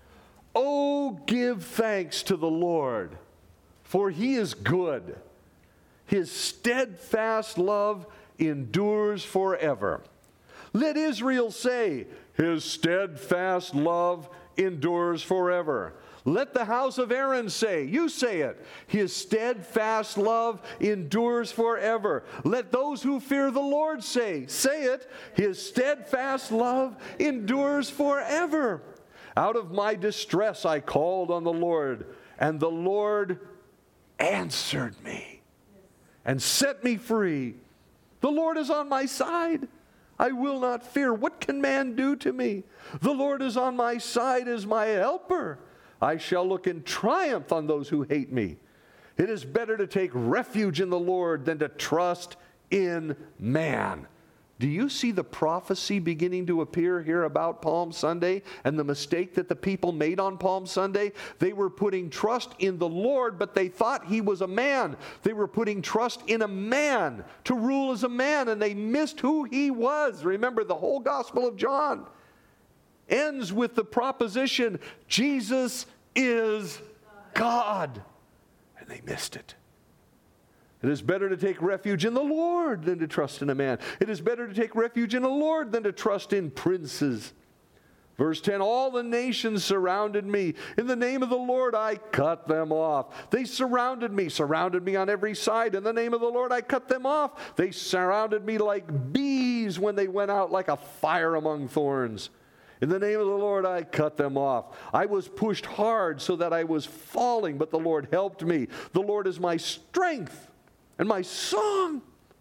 Oh, give thanks to the Lord, for he is good. His steadfast love endures forever. Let Israel say, his steadfast love endures forever. Let the house of Aaron say, you say it, his steadfast love endures forever. Let those who fear the Lord say it, his steadfast love endures forever. Out of my distress I called on the Lord, and the Lord answered me and set me free. The Lord is on my side. I will not fear. What can man do to me? The Lord is on my side as my helper. I shall look in triumph on those who hate me. It is better to take refuge in the Lord than to trust in man. Do you see the prophecy beginning to appear here about Palm Sunday and the mistake that the people made on Palm Sunday? They were putting trust in the Lord, but they thought he was a man. They were putting trust in a man to rule as a man, and they missed who he was. Remember, the whole Gospel of John ends with the proposition, Jesus is God. And they missed it. It is better to take refuge in the Lord than to trust in a man. It is better to take refuge in the Lord than to trust in princes. Verse 10, all the nations surrounded me. In the name of the Lord, I cut them off. They surrounded me on every side. In the name of the Lord, I cut them off. They surrounded me like bees when they went out like a fire among thorns. In the name of the Lord, I cut them off. I was pushed hard so that I was falling, but the Lord helped me. The Lord is my strength and my song.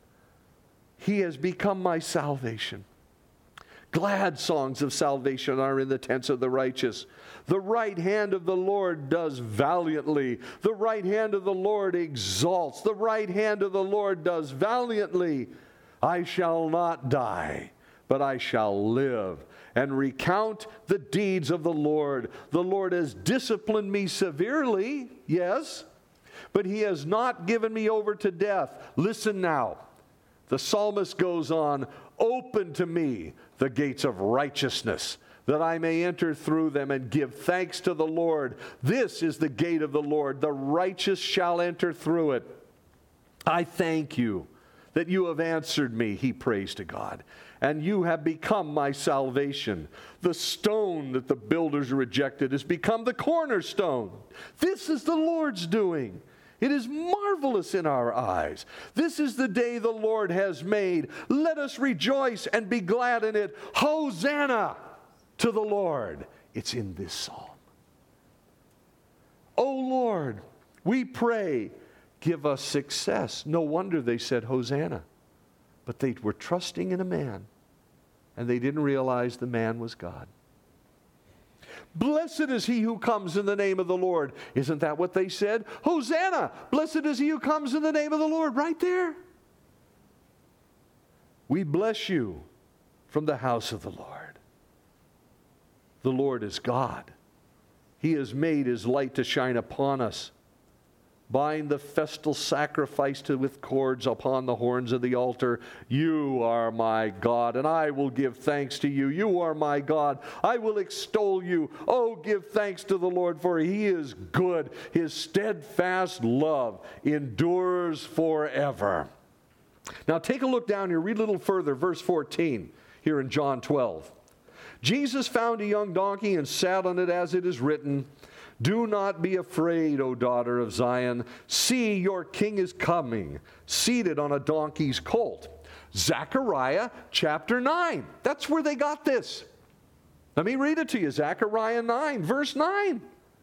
He has become my salvation. Glad songs of salvation are in the tents of the righteous. The right hand of the Lord does valiantly. The right hand of the Lord exalts. The right hand of the Lord does valiantly. I shall not die, but I shall live and recount the deeds of the Lord. The Lord has disciplined me severely, yes, but he has not given me over to death. Listen now. The psalmist goes on, open to me the gates of righteousness, that I may enter through them and give thanks to the Lord. This is the gate of the Lord. The righteous shall enter through it. I thank you that you have answered me, he prays to God, and you have become my salvation. The stone that the builders rejected has become the cornerstone. This is the Lord's doing. It is marvelous in our eyes. This is the day the Lord has made. Let us rejoice and be glad in it. Hosanna to the Lord. It's in this psalm. O Lord, we pray, give us success. No wonder they said Hosanna. But they were trusting in a man, and they didn't realize the man was God. Blessed is he who comes in the name of the Lord. Isn't that what they said? Hosanna! Blessed is he who comes in the name of the Lord. Right there. We bless you from the house of the Lord. The Lord is God. He has made his light to shine upon us. Bind the festal sacrifice with cords upon the horns of the altar. You are my God, and I will give thanks to you. You are my God. I will extol you. Oh, give thanks to the Lord, for he is good. His steadfast love endures forever. Now take a look down here. Read a little further, verse 14, here in John 12. Jesus found a young donkey and sat on it, as it is written, do not be afraid, O daughter of Zion. See, your king is coming, seated on a donkey's colt. Zechariah chapter 9. That's where they got this. Let me read it to you. Zechariah 9, verse 9.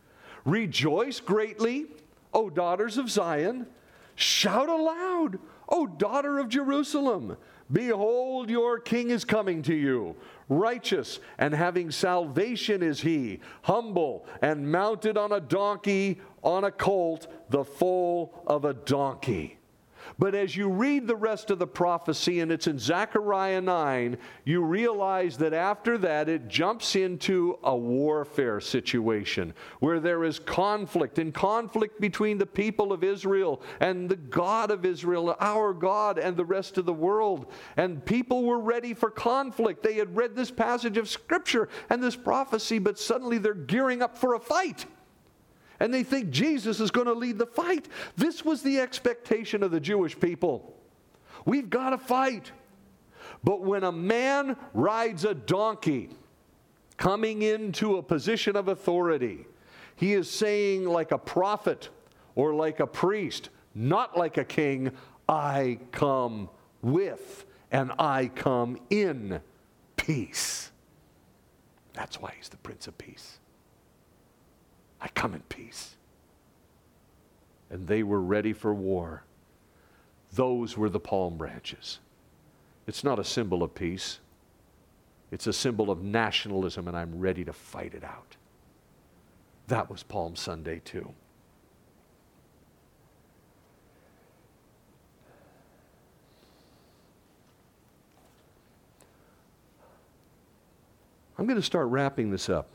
Rejoice greatly, O daughters of Zion. Shout aloud, O daughter of Jerusalem. Behold, your king is coming to you. Righteous and having salvation is he, humble and mounted on a donkey, on a colt, the foal of a donkey. But as you read the rest of the prophecy, and it's in Zechariah 9, you realize that after that it jumps into a warfare situation where there is conflict, and conflict between the people of Israel and the God of Israel, our God, and the rest of the world. And people were ready for conflict. They had read this passage of Scripture and this prophecy, but suddenly they're gearing up for a fight. And they think Jesus is going to lead the fight. This was the expectation of the Jewish people. We've got to fight. But when a man rides a donkey, coming into a position of authority, he is saying, like a prophet or like a priest, not like a king, I come with and I come in peace. That's why he's the Prince of Peace. I come in peace. And they were ready for war. Those were the palm branches. It's not a symbol of peace. It's a symbol of nationalism, and I'm ready to fight it out. That was Palm Sunday too. I'm going to start wrapping this up.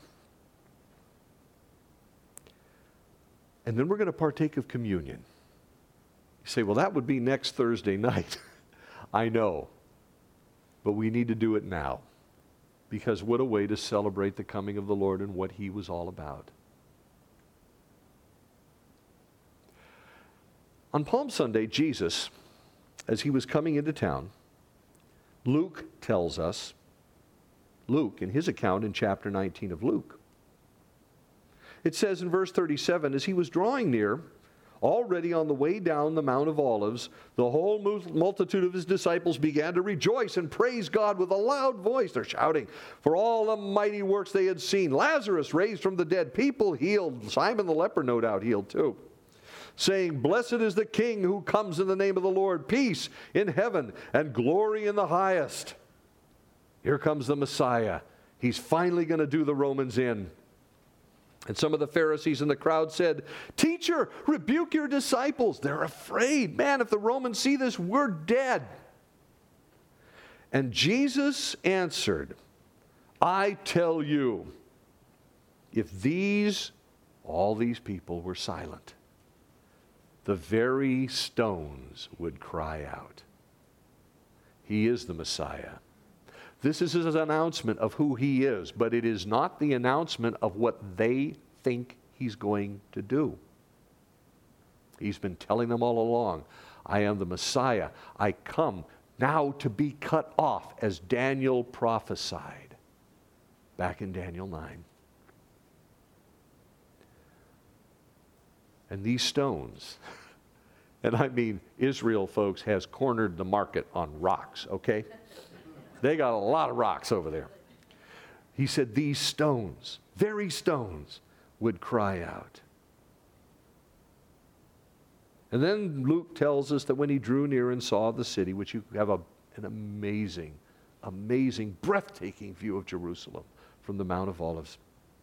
And then we're going to partake of communion. You say, well, that would be next Thursday night. I know. But we need to do it now. Because what a way to celebrate the coming of the Lord and what he was all about. On Palm Sunday, Jesus, as he was coming into town, Luke tells us, Luke, in his account in chapter 19 of Luke, it says in verse 37, as he was drawing near, already on the way down the Mount of Olives, the whole multitude of his disciples began to rejoice and praise God with a loud voice. They're shouting for all the mighty works they had seen. Lazarus raised from the dead, people healed, Simon the leper no doubt healed too, saying, blessed is the King who comes in the name of the Lord, peace in heaven and glory in the highest. Here comes the Messiah. He's finally going to do the Romans in. And some of the Pharisees in the crowd said, teacher, rebuke your disciples. They're afraid. Man, if the Romans see this, we're dead. And Jesus answered, I tell you, if all these people were silent, the very stones would cry out. He is the Messiah. This is his announcement of who he is, but it is not the announcement of what they think he's going to do. He's been telling them all along, I am the Messiah. I come now to be cut off, as Daniel prophesied back in Daniel 9. And these stones, and I mean, Israel, folks, has cornered the market on rocks, okay? They got a lot of rocks over there. He said these stones, very stones, would cry out. And then Luke tells us that when he drew near and saw the city, which you have an amazing, breathtaking view of Jerusalem from the Mount of Olives,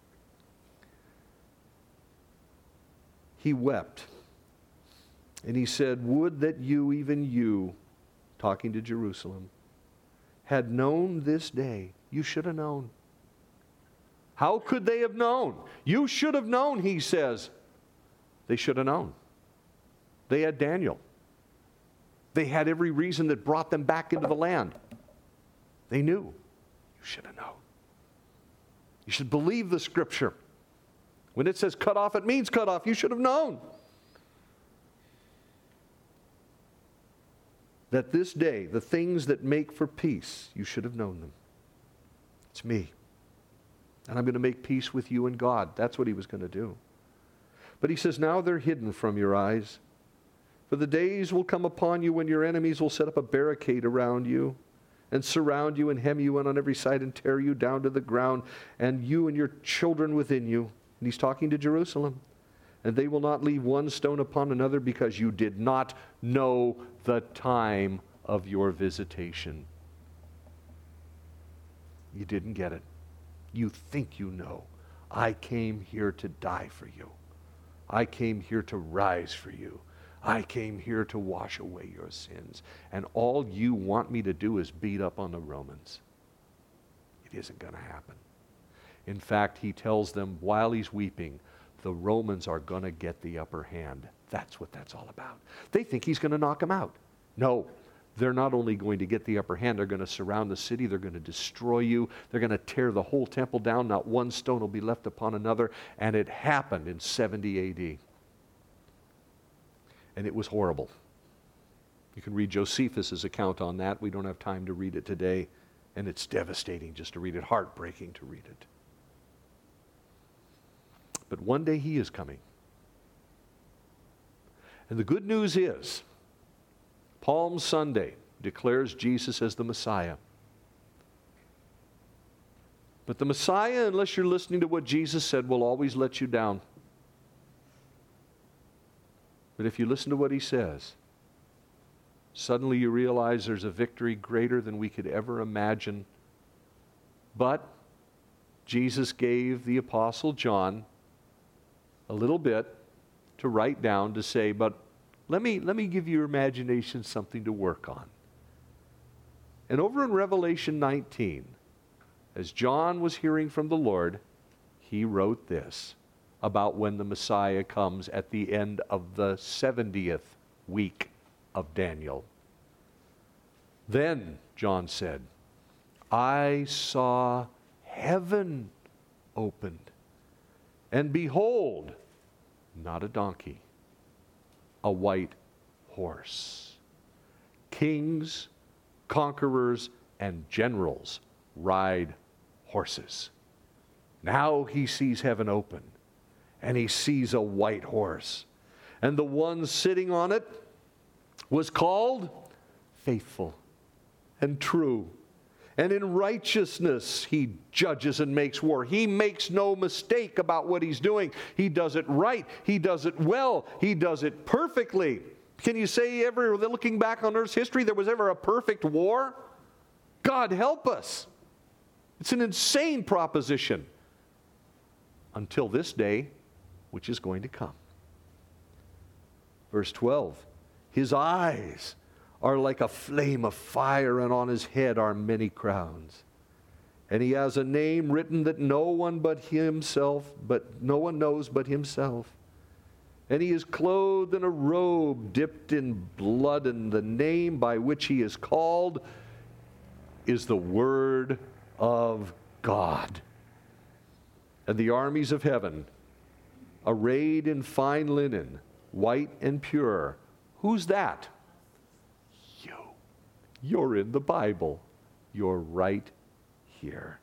he wept. And he said, would that you, even you, talking to Jerusalem, had known this day. You should have known. How could they have known? You should have known, he says. They should have known. They had Daniel. They had every reason that brought them back into the land. They knew. You should have known. You should believe the Scripture. When it says cut off, it means cut off. You should have known that this day, the things that make for peace, you should have known them. It's me. And I'm going to make peace with you and God. That's what he was going to do. But he says, now they're hidden from your eyes. For the days will come upon you when your enemies will set up a barricade around you and surround you and hem you in on every side and tear you down to the ground, and you and your children within you. And he's talking to Jerusalem. And they will not leave one stone upon another, because you did not know the time of your visitation. You didn't get it. You think you know. I came here to die for you. I came here to rise for you. I came here to wash away your sins. And all you want me to do is beat up on the Romans. It isn't going to happen. In fact, he tells them while he's weeping, the Romans are going to get the upper hand. That's what that's all about. They think he's going to knock them out. No, they're not only going to get the upper hand, they're going to surround the city, they're going to destroy you, they're going to tear the whole temple down, not one stone will be left upon another. And it happened in 70 AD. And it was horrible. You can read Josephus' account on that. We don't have time to read it today. And it's devastating just to read it, heartbreaking to read it. But one day he is coming. And the good news is, Palm Sunday declares Jesus as the Messiah. But the Messiah, unless you're listening to what Jesus said, will always let you down. But if you listen to what he says, suddenly you realize there's a victory greater than we could ever imagine. But Jesus gave the Apostle John a little bit to write down, to say, but let me give your imagination something to work on. And over in Revelation 19, as John was hearing from the Lord, he wrote this about when the Messiah comes at the end of the 70th week of Daniel. Then, John said, I saw heaven opened, and behold, not a donkey, a white horse. Kings, conquerors, and generals ride horses. Now he sees heaven open, and he sees a white horse. And the one sitting on it was called Faithful and True. And in righteousness he judges and makes war. He makes no mistake about what he's doing. He does it right. He does it well. He does it perfectly. Can you say ever, looking back on Earth's history, there was ever a perfect war? God help us. It's an insane proposition. Until this day, which is going to come. Verse 12, his eyes are like a flame of fire, and on his head are many crowns. And he has a name written that no one knows but himself. And he is clothed in a robe dipped in blood, and the name by which he is called is the Word of God. And the armies of heaven, arrayed in fine linen, white and pure. Who's that? You. You're in the Bible. You're right here.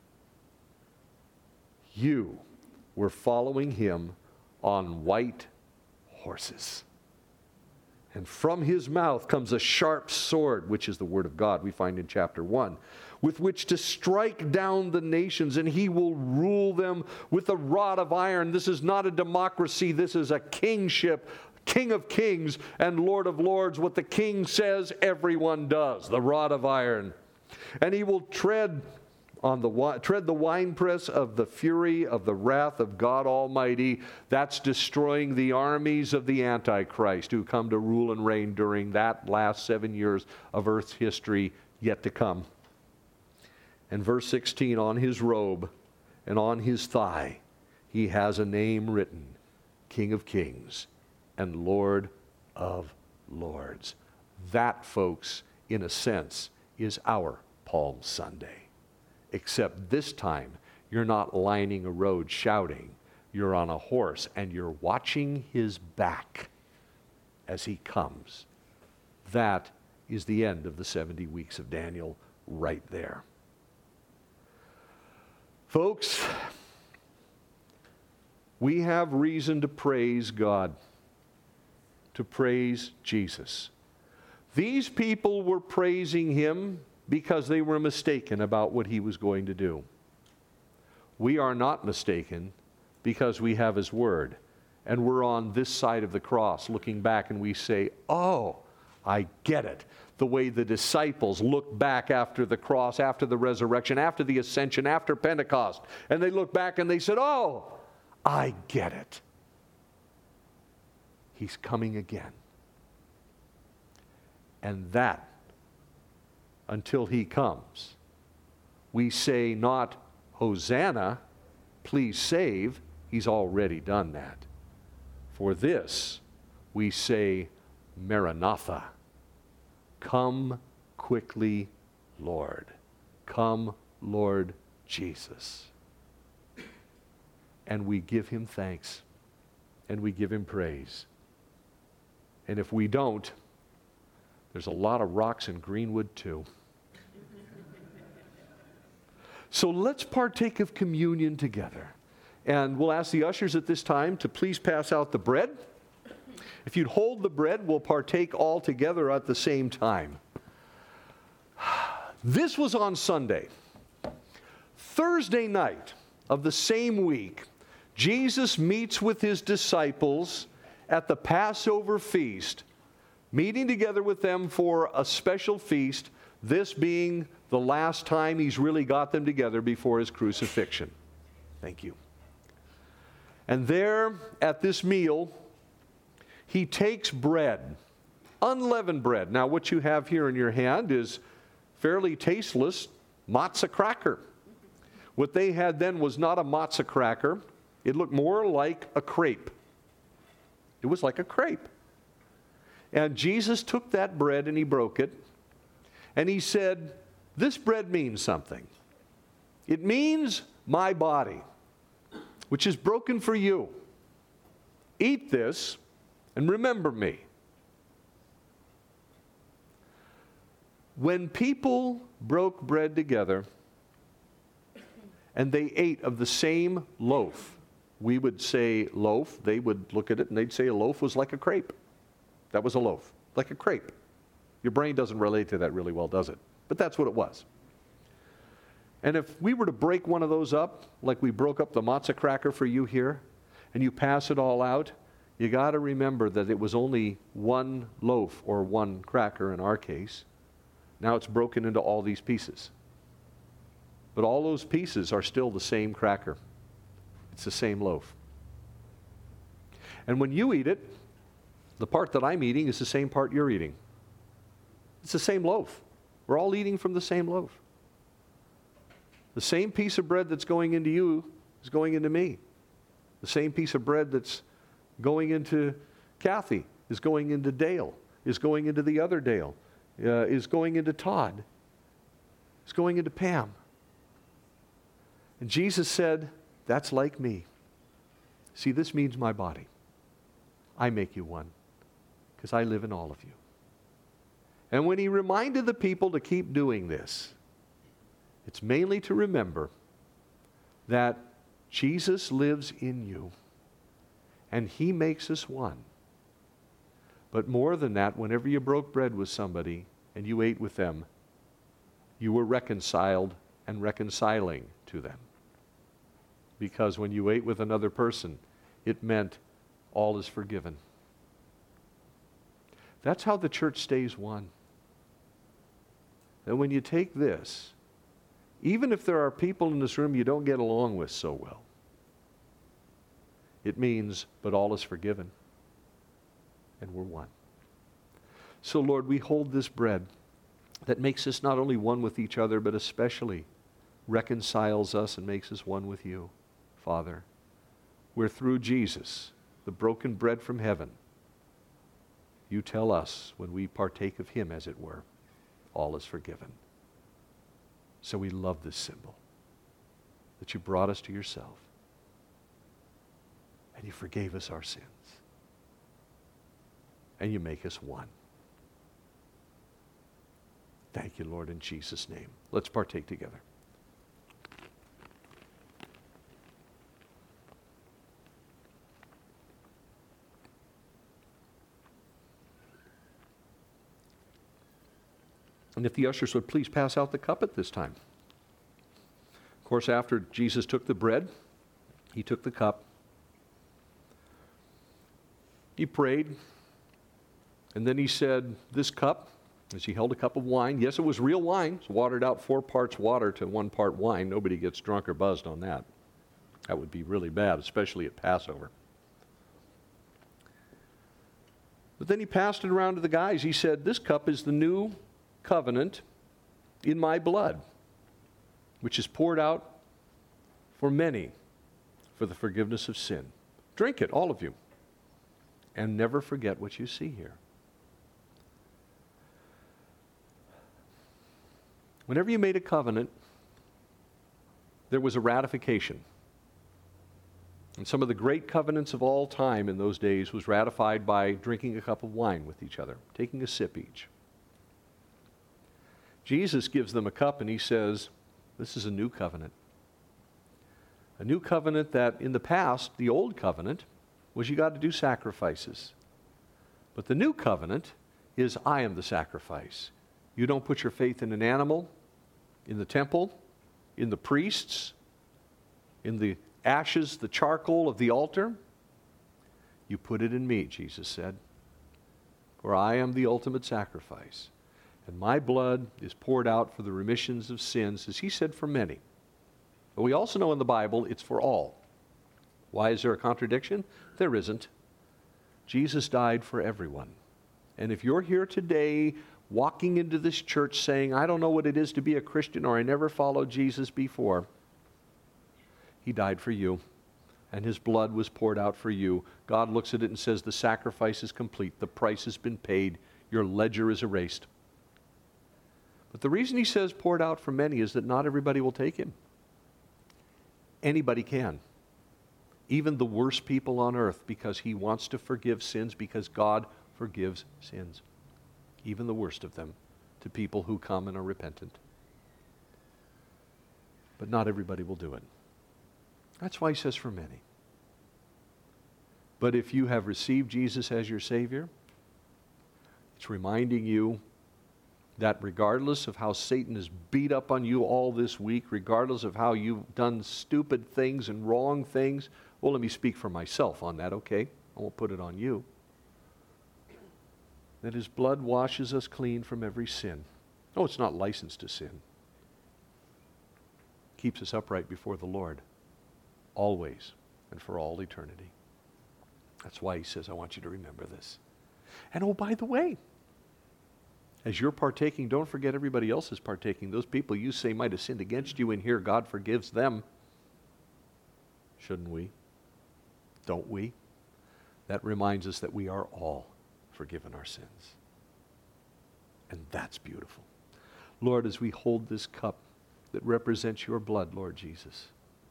You were following him on white horses. And from his mouth comes a sharp sword, which is the word of God we find in chapter 1, with which to strike down the nations, and he will rule them with a rod of iron. This is not a democracy. This is a kingship, King of kings and Lord of lords. What the king says, everyone does, the rod of iron. And he will tread the winepress of the fury of the wrath of God Almighty. That's destroying the armies of the Antichrist who come to rule and reign during that last 7 years of earth's history yet to come. And verse 16, on his robe and on his thigh, he has a name written, King of Kings and Lord of Lords. That, folks, in a sense, is our Palm Sunday. Except this time, you're not lining a road shouting. You're on a horse, and you're watching his back as he comes. That is the end of the 70 weeks of Daniel right there. Folks, we have reason to praise God, to praise Jesus. These people were praising him because they were mistaken about what he was going to do. We are not mistaken because we have his word. And we're on this side of the cross looking back, and we say, oh, I get it. The way the disciples look back after the cross, after the resurrection, after the ascension, after Pentecost. And they look back and they said, oh, I get it. He's coming again. And that, until he comes, we say not, Hosanna, please save. He's already done that. For this, we say, Maranatha. Come quickly, Lord. Come, Lord Jesus. And we give him thanks, and we give him praise. And if we don't, there's a lot of rocks in Greenwood too. So let's partake of communion together. And we'll ask the ushers at this time to please pass out the bread. If you'd hold the bread, we'll partake all together at the same time. This was on Sunday. Thursday night of the same week, Jesus meets with his disciples at the Passover feast, meeting together with them for a special feast, this being the last time he's really got them together before his crucifixion. Thank you. And there at this meal, he takes bread, unleavened bread. Now, what you have here in your hand is fairly tasteless matzah cracker. What they had then was not a matzah cracker. It looked more like a crepe. It was like a crepe. And Jesus took that bread and he broke it. And he said, this bread means something. It means my body, which is broken for you. Eat this and remember me. When people broke bread together and they ate of the same loaf, we would say loaf. They would look at it and they'd say a loaf was like a crepe. That was a loaf, like a crepe. Your brain doesn't relate to that really well, does it? But that's what it was. And if we were to break one of those up, like we broke up the matzah cracker for you here, and you pass it all out, you got to remember that it was only one loaf or one cracker in our case. Now it's broken into all these pieces. But all those pieces are still the same cracker. It's the same loaf. And when you eat it, the part that I'm eating is the same part you're eating. It's the same loaf. We're all eating from the same loaf. The same piece of bread that's going into you is going into me. The same piece of bread that's going into Kathy is going into Dale, is going into the other Dale, is going into Todd, is going into Pam. And Jesus said, that's like me. See, this means my body. I make you one because I live in all of you. And when he reminded the people to keep doing this, it's mainly to remember that Jesus lives in you and he makes us one. But more than that, whenever you broke bread with somebody and you ate with them, you were reconciled and reconciling to them. Because when you ate with another person, it meant all is forgiven. That's how the church stays one. And when you take this, even if there are people in this room you don't get along with so well, it means, but all is forgiven. And we're one. So Lord, we hold this bread that makes us not only one with each other, but especially reconciles us and makes us one with you, Father. Where through Jesus, the broken bread from heaven, you tell us when we partake of him, as it were, all is forgiven. So we love this symbol, that you brought us to yourself and you forgave us our sins and you make us one. Thank you, Lord, in Jesus' name. Let's partake together. And if the ushers would please pass out the cup at this time. Of course, after Jesus took the bread, he took the cup. He prayed. And then he said, this cup, as he held a cup of wine, yes, it was real wine. It's watered out, 4 parts water to 1 part wine. Nobody gets drunk or buzzed on that. That would be really bad, especially at Passover. But then he passed it around to the guys. He said, this cup is the new covenant in my blood, which is poured out for many for the forgiveness of sin. Drink it, all of you, and never forget what you see here. Whenever you made a covenant, there was a ratification. And some of the great covenants of all time in those days was ratified by drinking a cup of wine with each other, taking a sip each. Jesus gives them a cup and he says, this is a new covenant. A new covenant that in the past, the old covenant, was you got to do sacrifices. But the new covenant is I am the sacrifice. You don't put your faith in an animal, in the temple, in the priests, in the ashes, the charcoal of the altar. You put it in me, Jesus said. For I am the ultimate sacrifice. And my blood is poured out for the remissions of sins, as he said, for many. But we also know in the Bible it's for all. Why is there a contradiction? There isn't. Jesus died for everyone. And if you're here today walking into this church saying, I don't know what it is to be a Christian, or I never followed Jesus before, he died for you. And his blood was poured out for you. God looks at it and says, the sacrifice is complete. The price has been paid. Your ledger is erased. But the reason he says poured out for many is that not everybody will take him. Anybody can. Even the worst people on earth, because he wants to forgive sins, because God forgives sins. Even the worst of them, to people who come and are repentant. But not everybody will do it. That's why he says for many. But if you have received Jesus as your Savior, it's reminding you that regardless of how Satan has beat up on you all this week, regardless of how you've done stupid things and wrong things, well, let me speak for myself on that, okay? I won't put it on you. That his blood washes us clean from every sin. No, it's not licensed to sin. Keeps us upright before the Lord, always and for all eternity. That's why he says, I want you to remember this. And oh, by the way, As you're partaking, don't forget everybody else is partaking. Those people you say might have sinned against you in here, God forgives them. Shouldn't we? Don't we? That reminds us that we are all forgiven our sins. And that's beautiful. Lord, as we hold this cup that represents your blood, Lord Jesus,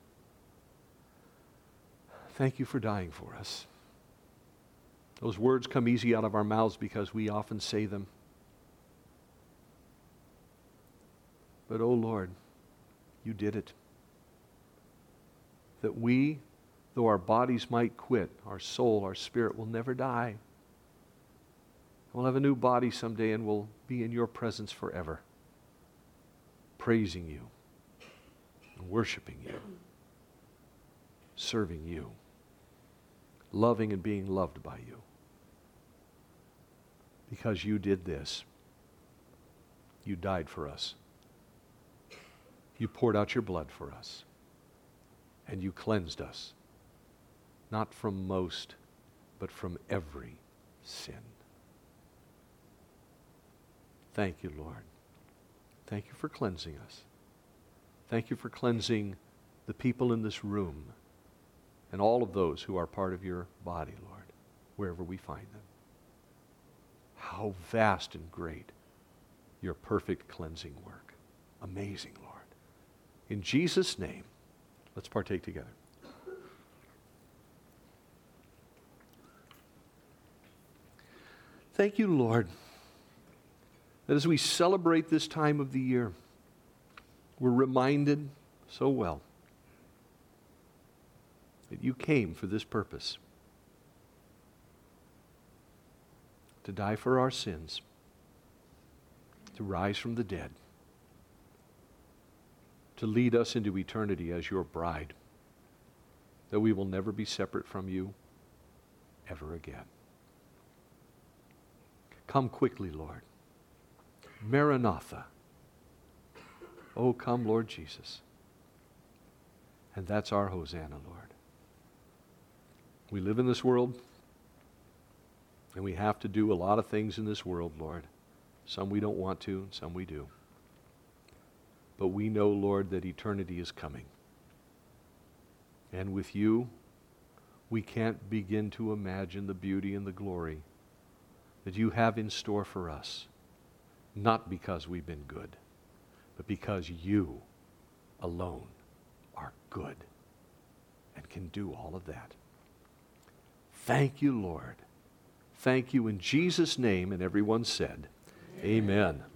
thank you for dying for us. Those words come easy out of our mouths because we often say them. But, oh Lord, you did it. That we, though our bodies might quit, our soul, our spirit will never die. We'll have a new body someday and we'll be in your presence forever, praising you, and worshiping you, serving you, loving and being loved by you. Because you did this. You died for us. You poured out your blood for us. And you cleansed us, not from most, but from every sin. Thank you, Lord. Thank you for cleansing us. Thank you for cleansing the people in this room and all of those who are part of your body, Lord, wherever we find them. How vast and great your perfect cleansing work. Amazing, Lord. In Jesus' name, let's partake together. Thank you, Lord, that as we celebrate this time of the year, we're reminded so well that you came for this purpose, to die for our sins, to rise from the dead, to lead us into eternity as your bride, that we will never be separate from you ever again. Come quickly, Lord. Maranatha. Oh, come, Lord Jesus. And that's our Hosanna, Lord. We live in this world, and we have to do a lot of things in this world, Lord. Some we don't want to, and some we do. But we know, Lord, that eternity is coming. And with you, we can't begin to imagine the beauty and the glory that you have in store for us. Not because we've been good, but because you alone are good and can do all of that. Thank you, Lord. Thank you in Jesus' name. And everyone said, Amen.